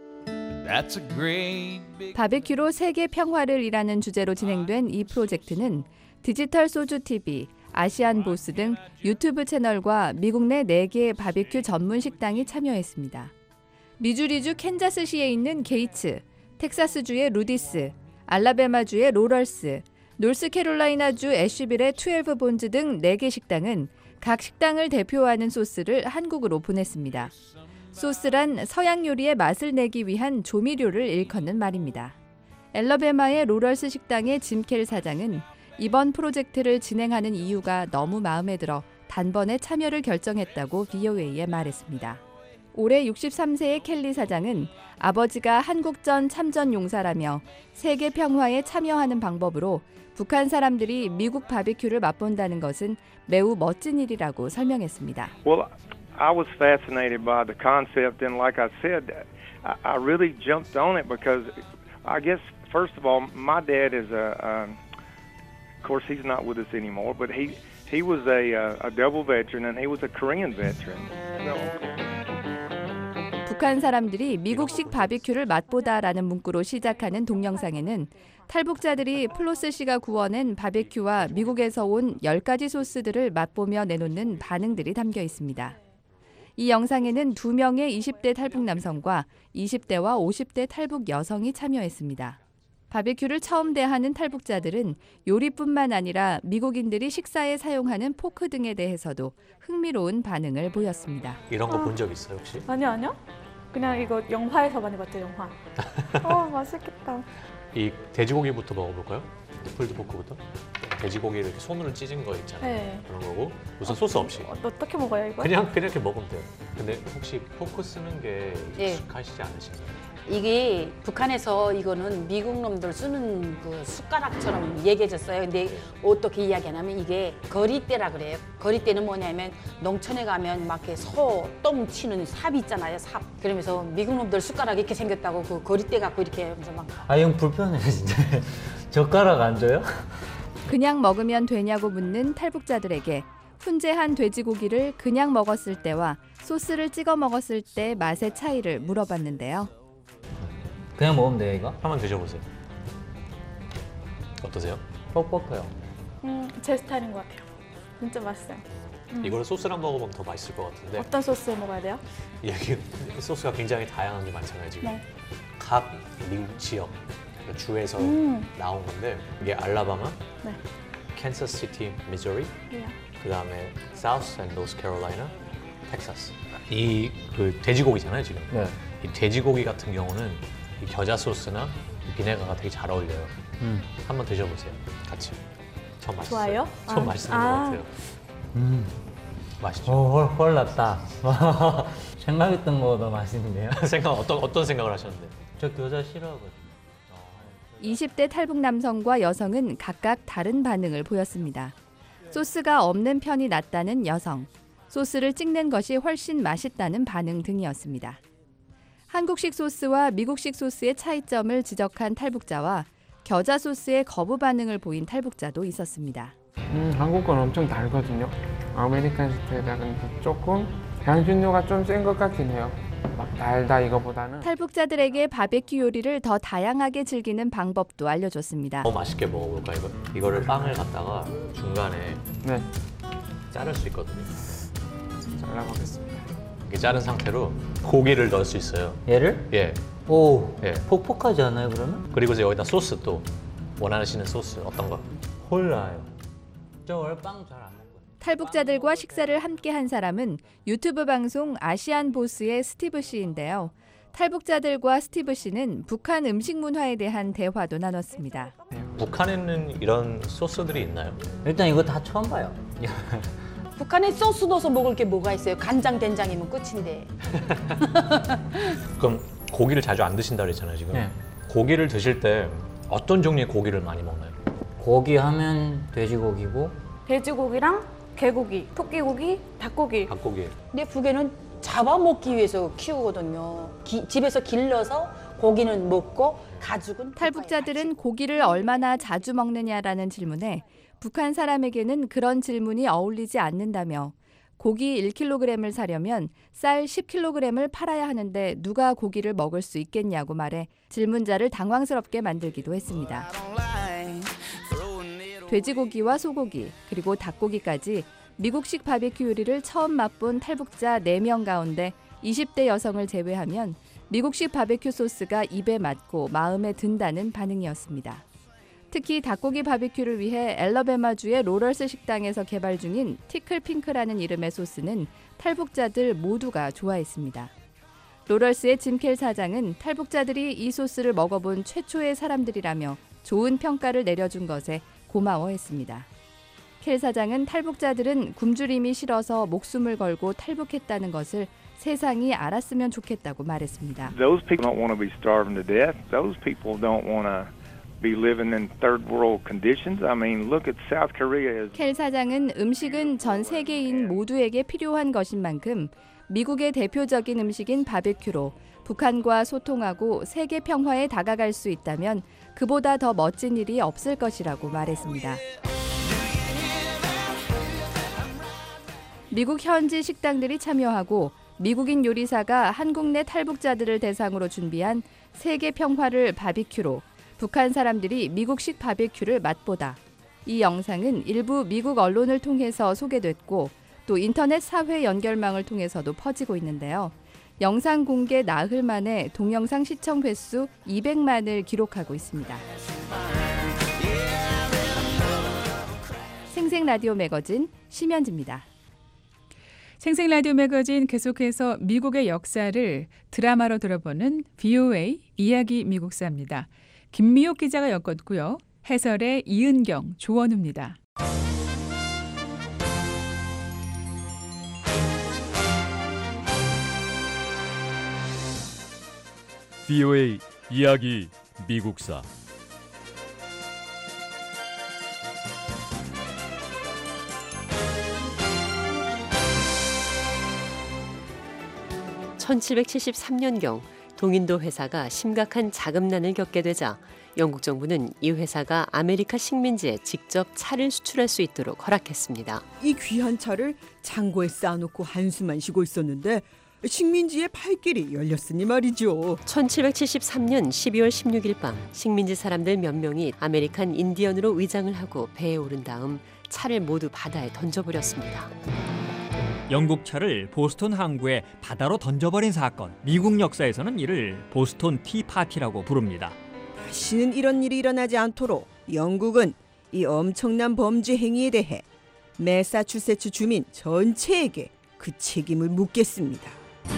바베큐로 세계 평화를이라는 주제로 진행된 이 프로젝트는 디지털 소주 TV, 아시안 보스 등 유튜브 채널과 미국 내 4개의 바비큐 전문 식당이 참여했습니다. 미주리주 캔자스시에 있는 게이츠, 텍사스주의 루디스, 알라베마주의 로럴스, 노스캐롤라이나주 애쉬빌의 12본즈 등 4개 식당은 각 식당을 대표하는 소스를 한국으로 보냈습니다. 소스란 서양 요리의 맛을 내기 위한 조미료를 일컫는 말입니다. 엘러베마의 로럴스 식당의 짐 켈 사장은 이번 프로젝트를 진행하는 이유가 너무 마음에 들어 단번에 참여를 결정했다고 VOA에 말했습니다. 올해 63세의 켈리 사장은 아버지가 한국전 참전 용사라며 세계 평화에 참여하는 방법으로 북한 사람들이 미국 바비큐를 맛본다는 것은 매우 멋진 일이라고 설명했습니다. Well, I was fascinated by the concept and like I said, I really jumped on it because I guess first of all, my dad is of course he's not with us anymore, but he was a double veteran and he was a Korean veteran. 북한 사람들이 미국식 바비큐를 맛보다라는 문구로 시작하는 동영상에는 탈북자들이 플로스 씨가 구워낸 바비큐와 미국에서 온 10가지 소스들을 맛보며 내놓는 반응들이 담겨 있습니다. 이 영상에는 2명의 20대 탈북 남성과 20대와 50대 탈북 여성이 참여했습니다. 바비큐를 처음 대하는 탈북자들은 요리뿐만 아니라 미국인들이 식사에 사용하는 포크 등에 대해서도 흥미로운 반응을 보였습니다. 이런 거 본 적 있어요 혹시? 아니요. 그냥 이거 영화에서 많이 봤죠, 영화. 맛있겠다. 이 돼지고기부터 먹어볼까요? 풀드 포크부터. 돼지고기 이렇게 손으로 찢은 거 있잖아요. 네. 그런 거고 우선 소스 없이. 어떻게 먹어요 이거? 그냥 이렇게 먹으면 돼요. 근데 혹시 포크 쓰는 게 예. 익숙하시지 않으신가요? 이게 북한에서 이거는 미국 놈들 쓰는 그 숟가락처럼 얘기해줬어요. 근데 어떻게 이야기하냐면 이게 거리대라 그래요. 거리대는 뭐냐면 농촌에 가면 막 이렇게 소 똥 치는 삽 있잖아요. 삽. 그러면서 미국 놈들 숟가락 이렇게 생겼다고 그 거리대 갖고 이렇게 하면서 막. 아, 형 불편해 진짜. 젓가락 안 줘요? 그냥 먹으면 되냐고 묻는 탈북자들에게 훈제한 돼지고기를 그냥 먹었을 때와 소스를 찍어 먹었을 때 맛의 차이를 물어봤는데요. 그냥 먹으면 돼요, 이거? 한번 드셔보세요. 어떠세요? 뻑뻑해요. 제 스타일인 것 같아요. 진짜 맛있어요. 이걸 소스랑 먹어보면 더 맛있을 것 같은데. 어떤 소스 먹어야 돼요? 여기 소스가 굉장히 다양한 게 많잖아요 지금. 네. 각 미국 지역 주에서 나온 건데 이게 알라바마, 네. 캔서스 시티, 미주리, 네. 그 다음에 사우스 앤 노스캐롤라이나, 텍사스. 이 그 돼지고기잖아요 지금. 네. 이 돼지고기 같은 경우는 이 겨자 소스나 이 비네가가 되게 잘 어울려요. 한번 드셔보세요. 같이. 전 맛있어요. 좋아요? 전 맛있는 것 같아요. 맛있죠? 헐 났다. 생각했던 거보다 맛있는데요? 생각 어떤 생각을 하셨는데? 저 겨자 싫어하거든요. 20대 탈북 남성과 여성은 각각 다른 반응을 보였습니다. 소스가 없는 편이 낫다는 여성, 소스를 찍는 것이 훨씬 맛있다는 반응 등이었습니다. 한국식 소스와 미국식 소스의 차이점을 지적한 탈북자와 겨자 소스에 거부 반응을 보인 탈북자도 있었습니다. 한국 건 엄청 달거든요. 아메리칸 스타일은 조금 향신료가 좀 센 것 같긴 해요. 막 달다 이거보다는. 탈북자들에게 바베큐 요리를 더 다양하게 즐기는 방법도 알려줬습니다. 더 맛있게 먹어볼까 이거를 빵을 갖다가 중간에 네. 자를 수 있거든요. 잘라보겠습니다. 이렇게 자른 상태로 고기를 넣을 수 있어요. 얘를? 예. 오, 예. 퍽퍽하지 않아요 그러면? 그리고 이제 여기다 소스 또 원하시는 소스 어떤 거? 홀라요. 저 원래 빵 잘 안 먹거든요. 탈북자들과 식사를 함께 한 사람은 유튜브 방송 아시안 보스의 스티브 씨인데요. 탈북자들과 스티브 씨는 북한 음식 문화에 대한 대화도 나눴습니다. 북한에는 이런 소스들이 있나요? 일단 이거 다 처음 봐요. 북한에 소스 넣어서 먹을 게 뭐가 있어요? 간장, 된장이면 끝인데. 그럼 고기를 자주 안 드신다 그랬잖아요 지금. 네. 고기를 드실 때 어떤 종류의 고기를 많이 먹나요? 고기 하면 돼지고기고 돼지고기랑 개고기, 토끼고기, 닭고기. 닭고기. 근데 북에는 잡아먹기 위해서 키우거든요. 집에서 길러서 고기는 먹고 가죽은. 탈북자들은 고기를 얼마나 자주 먹느냐라는 질문에 북한 사람에게는 그런 질문이 어울리지 않는다며 고기 1kg을 사려면 쌀 10kg을 팔아야 하는데 누가 고기를 먹을 수 있겠냐고 말해 질문자를 당황스럽게 만들기도 했습니다. 돼지고기와 소고기 그리고 닭고기까지 미국식 바베큐 요리를 처음 맛본 탈북자 4명 가운데 20대 여성을 제외하면 미국식 바베큐 소스가 입에 맞고 마음에 든다는 반응이었습니다. 특히 닭고기 바베큐를 위해 엘러베마주의 로럴스 식당에서 개발 중인 티클핑크라는 이름의 소스는 탈북자들 모두가 좋아했습니다. 로럴스의 짐켈 사장은 탈북자들이 이 소스를 먹어본 최초의 사람들이라며 좋은 평가를 내려준 것에 고마워했습니다. 켈 사장은 탈북자들은 굶주림이 싫어서 목숨을 걸고 탈북했다는 것을 세상이 알았으면 좋겠다고 말했습니다. Those people don't want to be starving to death. Those people don't want to be living in third world conditions. I mean, look at South Korea. 켈 사장은 음식은 전 세계인 모두에게 필요한 것인 만큼 미국의 대표적인 음식인 바베큐로 북한과 소통하고 세계 평화에 다가갈 수 있다면 그보다 더 멋진 일이 없을 것이라고 말했습니다. 미국 현지 식당들이 참여하고 미국인 요리사가 한국 내 탈북자들을 대상으로 준비한 세계 평화를 바비큐로 북한 사람들이 미국식 바비큐를 맛보다. 이 영상은 일부 미국 언론을 통해서 소개됐고 또 인터넷 사회 연결망을 통해서도 퍼지고 있는데요. 영상 공개 나흘 만에 동영상 시청 횟수 200만을 기록하고 있습니다. 생생라디오 매거진 심연지입니다. 생생라디오 매거진 계속해서 미국의 역사를 드라마로 들어보는 VOA 이야기 미국사입니다. 김미옥 기자가 엮었고요. 해설의 이은경, 조원우입니다. VOA 이야기 미국사. (1773년경) 동인도 회사가 심각한 자금난을 겪게 되자 영국 정부는 이 회사가 아메리카 식민지에 직접 차를 수출할 수 있도록 허락했습니다. 이 귀한 차를 창고에 쌓아놓고 한숨만 쉬고 있었는데 식민지의 팔길이 열렸으니 말이죠. 1773년 12월 16일 밤 식민지 사람들 몇 명이 아메리칸 인디언으로 위장을 하고 배에 오른 다음 차를 모두 바다에 던져버렸습니다. 영국 차를 보스턴 항구에 바다로 던져버린 사건. 미국 역사에서는 이를 보스턴 티파티라고 부릅니다. 다시는 이런 일이 일어나지 않도록 영국은 이 엄청난 범죄 행위에 대해 매사추세츠 주민 전체에게 그 책임을 묻겠습니다.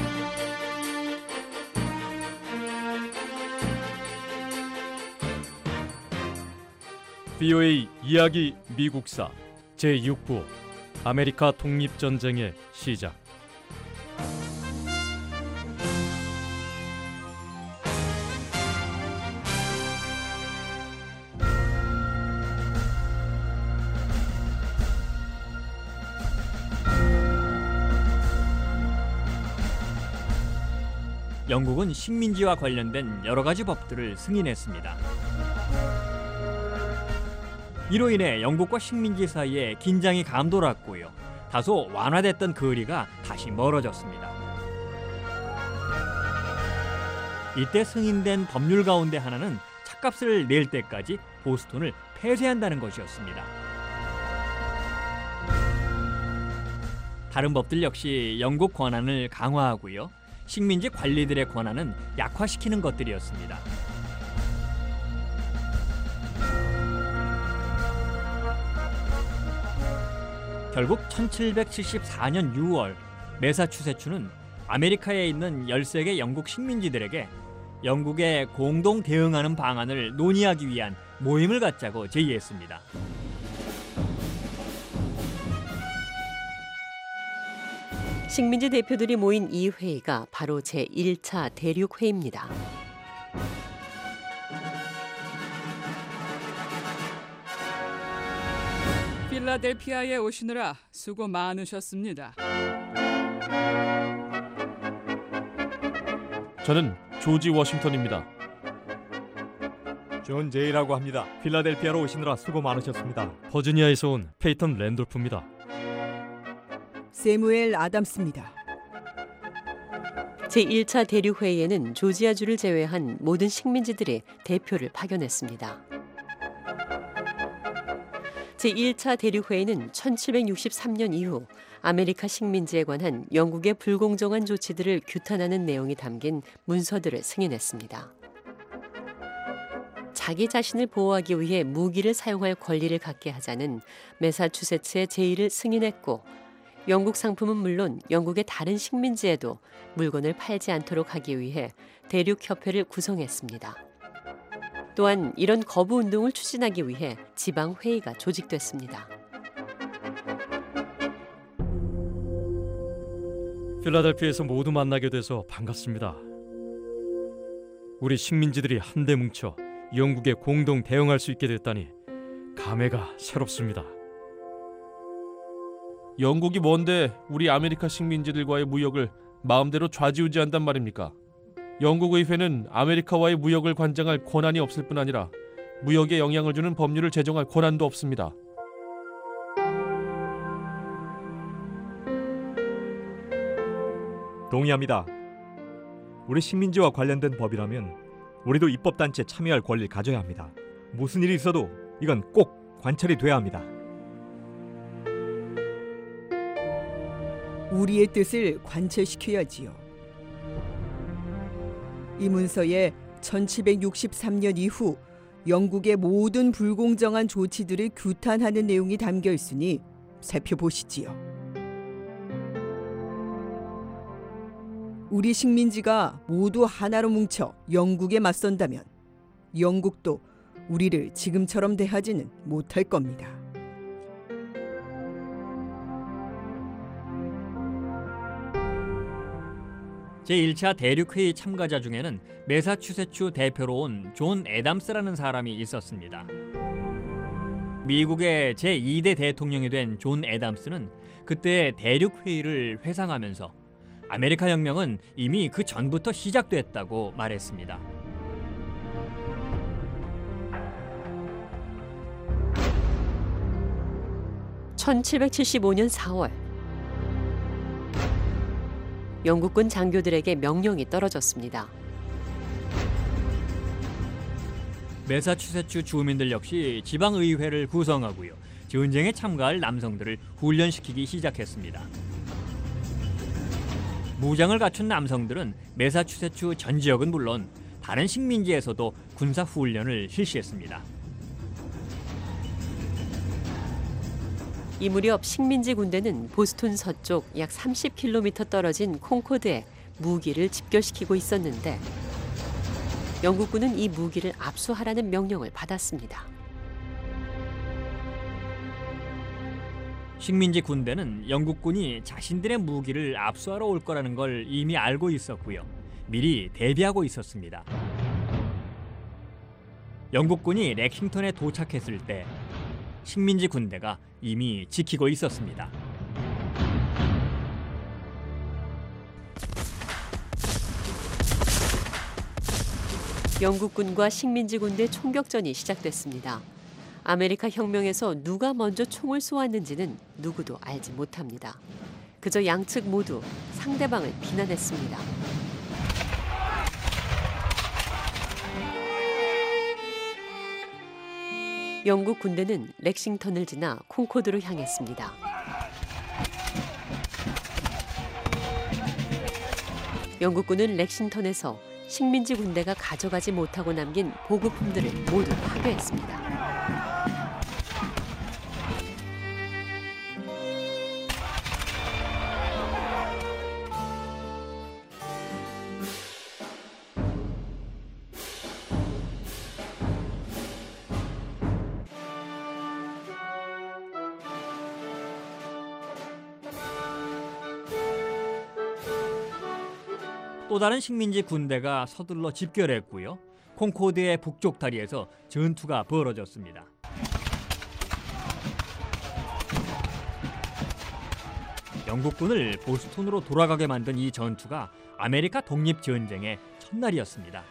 VOA 이야기 미국사 제6부 아메리카 독립전쟁의 시작. 영국은 식민지와 관련된 여러 가지 법들을 승인했습니다. 이로 인해 영국과 식민지 사이에 긴장이 감돌았고요. 다소 완화됐던 거리가 다시 멀어졌습니다. 이때 승인된 법률 가운데 하나는 차값을 낼 때까지 보스턴을 폐쇄한다는 것이었습니다. 다른 법들 역시 영국 권한을 강화하고요. 식민지 관리들의 권한은 약화시키는 것들이었습니다. 결국 1774년 6월 매사추세츠는 아메리카에 있는 13개 영국 식민지들에게 영국에 공동 대응하는 방안을 논의하기 위한 모임을 갖자고 제의했습니다. 식민지 대표들이 모인 이 회의가 바로 제1차 대륙회의입니다. 필라델피아에 오시느라 수고 많으셨습니다. 저는 조지 워싱턴입니다. 존 제이라고 합니다. 필라델피아로 오시느라 수고 많으셨습니다. 버지니아에서 온 페이턴 랜돌프입니다. 세무엘 아담스입니다. 제1차 대륙회의에는 조지아주를 제외한 모든 식민지들이 대표를 파견했습니다. 제1차 대륙회의는 1763년 이후 아메리카 식민지에 관한 영국의 불공정한 조치들을 규탄하는 내용이 담긴 문서들을 승인했습니다. 자기 자신을 보호하기 위해 무기를 사용할 권리를 갖게 하자는 매사추세츠의 제의를 승인했고 영국 상품은 물론 영국의 다른 식민지에도 물건을 팔지 않도록 하기 위해 대륙협회를 구성했습니다. 또한 이런 거부 운동을 추진하기 위해 지방회의가 조직됐습니다. 필라델피아에서 모두 만나게 돼서 반갑습니다. 우리 식민지들이 한데 뭉쳐 영국에 공동 대응할 수 있게 됐다니 감회가 새롭습니다. 영국이 뭔데 우리 아메리카 식민지들과의 무역을 마음대로 좌지우지한단 말입니까? 영국 의회는 아메리카와의 무역을 관장할 권한이 없을 뿐 아니라 무역에 영향을 주는 법률을 제정할 권한도 없습니다. 동의합니다. 우리 식민지와 관련된 법이라면 우리도 입법단체에 참여할 권리를 가져야 합니다. 무슨 일이 있어도 이건 꼭 관철이 돼야 합니다. 우리의 뜻을 관철시켜야지요. 이 문서에 1763년 이후 영국의 모든 불공정한 조치들을 규탄하는 내용이 담겨 있으니 살펴보시지요. 우리 식민지가 모두 하나로 뭉쳐 영국에 맞선다면 영국도 우리를 지금처럼 대하지는 못할 겁니다. 제1차 대륙회의 참가자 중에는 매사추세츠 대표로 온 존 애담스라는 사람이 있었습니다. 미국의 제2대 대통령이 된 존 애담스는 그때 대륙회의를 회상하면서 아메리카 혁명은 이미 그 전부터 시작됐다고 말했습니다. (1775년 4월) 영국군 장교들에게 명령이 떨어졌습니다. 매사추세츠 주민들 역시 지방의회를 구성하고요. 전쟁에 참가할 남성들을 훈련시키기 시작했습니다. 무장을 갖춘 남성들은 매사추세츠 전 지역은 물론 다른 식민지에서도 군사 훈련을 실시했습니다. 이 무렵 식민지 군대는 보스턴 서쪽 약 30km 떨어진 콩코드에 무기를 집결시키고 있었는데 영국군은 이 무기를 압수하라는 명령을 받았습니다. 식민지 군대는 영국군이 자신들의 무기를 압수하러 올 거라는 걸 이미 알고 있었고요. 미리 대비하고 있었습니다. 영국군이 렉싱턴에 도착했을 때 식민지 군대가 이미 지키고 있었습니다. 영국군과 식민지 군대 총격전이 시작됐습니다. 아메리카 혁명에서 누가 먼저 총을 쏘았는지는 누구도 알지 못합니다. 그저 양측 모두 상대방을 비난했습니다. 영국 군대는 렉싱턴을 지나 콩코드로 향했습니다. 영국군은 렉싱턴에서 식민지 군대가 가져가지 못하고 남긴 보급품들을 모두 파괴했습니다. 또 다른 식민지 군대가 서둘러 집결했고요. 콩코드의 북쪽 다리에서 전투가 벌어졌습니다. 영국군을 보스턴으로 돌아가게 만든 이 전투가 아메리카 독립전쟁의 첫날이었습니다.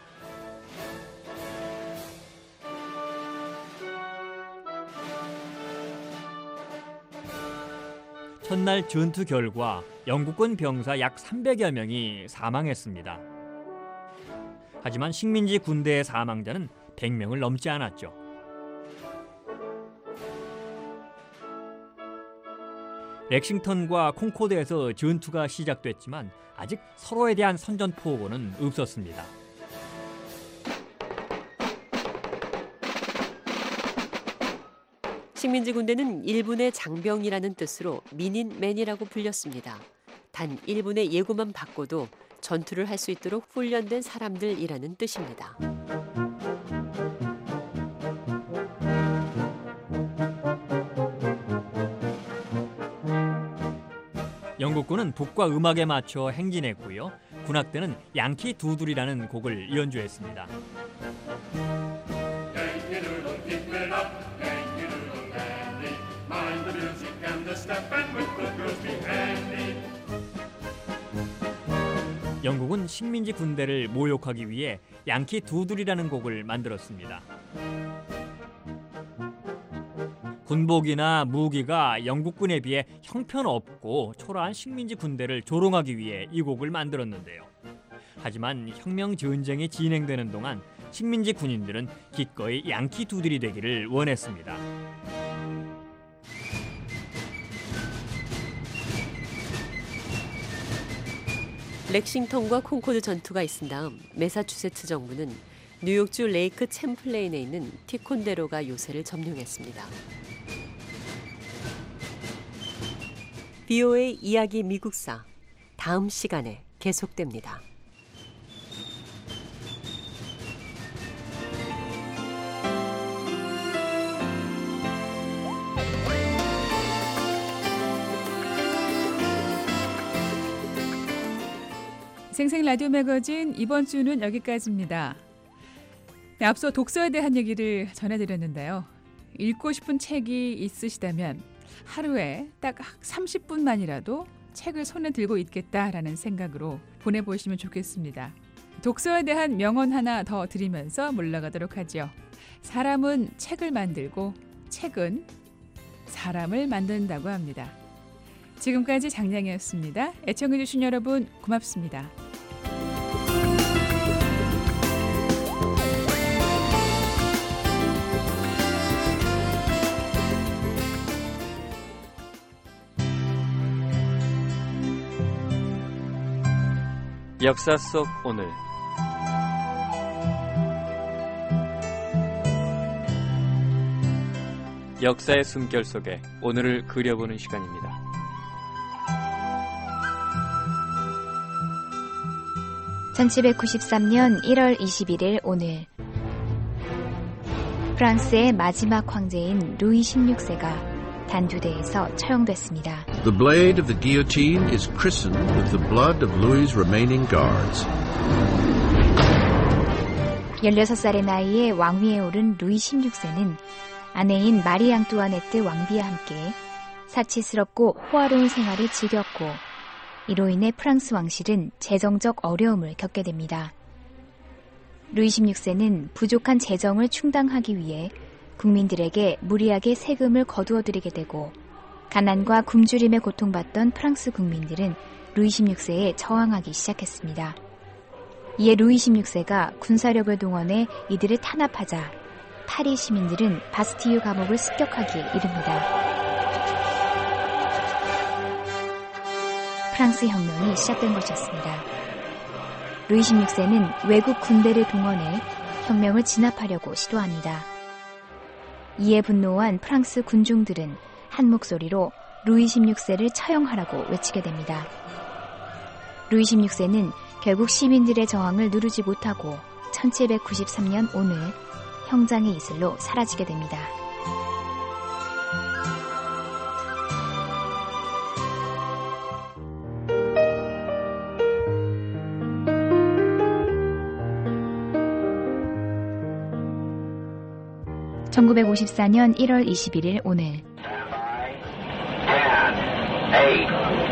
첫날 전투 결과 영국군 병사 약 300여 명이 사망했습니다. 하지만 식민지 군대의 사망자는 100명을 넘지 않았죠. 렉싱턴과 콩코드에서 전투가 시작됐지만 아직 서로에 대한 선전포고는 없었습니다. 식민지 군대는 일본의 장병이라는 뜻으로 미닛맨이라고 불렸습니다. 단 1분의 예고만 받고도 전투를 할 수 있도록 훈련된 사람들이라는 뜻입니다. 영국군은 북과 음악에 맞춰 행진했고요. 군악대는 양키 두들이라는 곡을 연주했습니다. 영국은 식민지 군대를 모욕하기 위해 양키 두들이라는 곡을 만들었습니다. 군복이나 무기가 영국군에 비해 형편없고 초라한 식민지 군대를 조롱하기 위해 이 곡을 만들었는데요. 하지만 혁명 전쟁이 진행되는 동안 식민지 군인들은 기꺼이 양키 두들이 되기를 원했습니다. 렉싱턴과 콩코드 전투가 있은 다음 매사추세츠 정부는 뉴욕주 레이크 챔플레인에 있는 티콘데로가 요새를 점령했습니다. BOA 이야기 미국사 다음 시간에 계속됩니다. 생생 라디오 매거진 이번 주는 여기까지입니다. 네, 앞서 독서에 대한 얘기를 전해드렸는데요. 읽고 싶은 책이 있으시다면 하루에 딱 30분만이라도 책을 손에 들고 있겠다라는 생각으로 보내보시면 좋겠습니다. 독서에 대한 명언 하나 더 드리면서 물러가도록 하죠. 사람은 책을 만들고 책은 사람을 만든다고 합니다. 지금까지 장량이었습니다. 애청해주신 여러분 고맙습니다. 역사 속 오늘 역사의 숨결 속에 오늘을 그려보는 시간입니다. (1793년 1월 21일) 오늘 프랑스의 마지막 황제인 루이 16세가 단두대에서 처형됐습니다. The blade of the guillotine is christened with the blood of Louis's remaining guards. 16살의 나이에 왕위에 오른 루이 16세는 아내인 마리 앙뚜아네트 왕비와 함께 사치스럽고 호화로운 생활을 즐겼고 이로 인해 프랑스 왕실은 재정적 어려움을 겪게 됩니다. 루이 16세는 부족한 재정을 충당하기 위해 국민들에게 무리하게 세금을 거두어들이게 되고 가난과 굶주림에 고통받던 프랑스 국민들은 루이 16세에 저항하기 시작했습니다. 이에 루이 16세가 군사력을 동원해 이들을 탄압하자 파리 시민들은 바스티유 감옥을 습격하기에 이릅니다. 프랑스 혁명이 시작된 것이었습니다. 루이 16세는 외국 군대를 동원해 혁명을 진압하려고 시도합니다. 이에 분노한 프랑스 군중들은 한 목소리로 루이 16세를 처형하라고 외치게 됩니다. 루이 16세는 결국 시민들의 저항을 누르지 못하고 1793년 오늘 형장의 이슬로 사라지게 됩니다. (1954년 1월 21일) 오늘 10, 8,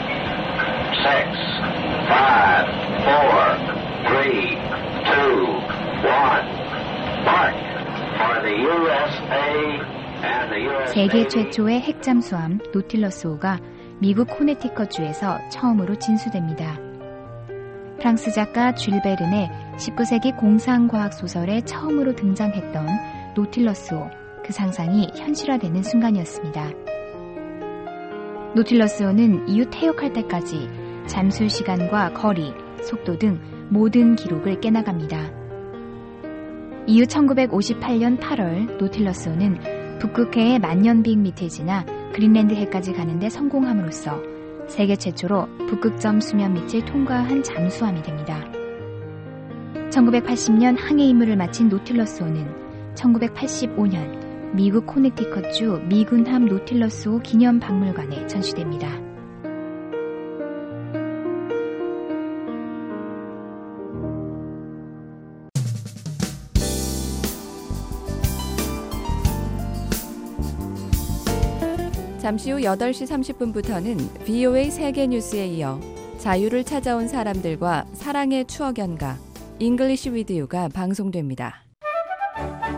6, 5, 4, 3, 2, 1, 세계 최초의 핵잠수함 노틸러스호가 미국 코네티컷주에서 처음으로 진수됩니다. 프랑스 작가 줄 베른의 19세기 공상과학 소설에 처음으로 등장했던 노틸러스호, 그 상상이 현실화되는 순간이었습니다. 노틸러스호는 이후 퇴역할 때까지 잠수 시간과 거리, 속도 등 모든 기록을 깨나갑니다. 이후 1958년 8월 노틸러스호는 북극해의 만년빙 밑을 지나 그린랜드해까지 가는데 성공함으로써 세계 최초로 북극점 수면 밑을 통과한 잠수함이 됩니다. 1980년 항해 임무를 마친 노틸러스호는 1985년 미국 코네티컷주 미군함 노틸러스호 기념박물관에 전시됩니다. 잠시 후 8시 30분부터는 VOA 세계뉴스에 이어 자유를 찾아온 사람들과 사랑의 추억 연가 English with You가 방송됩니다.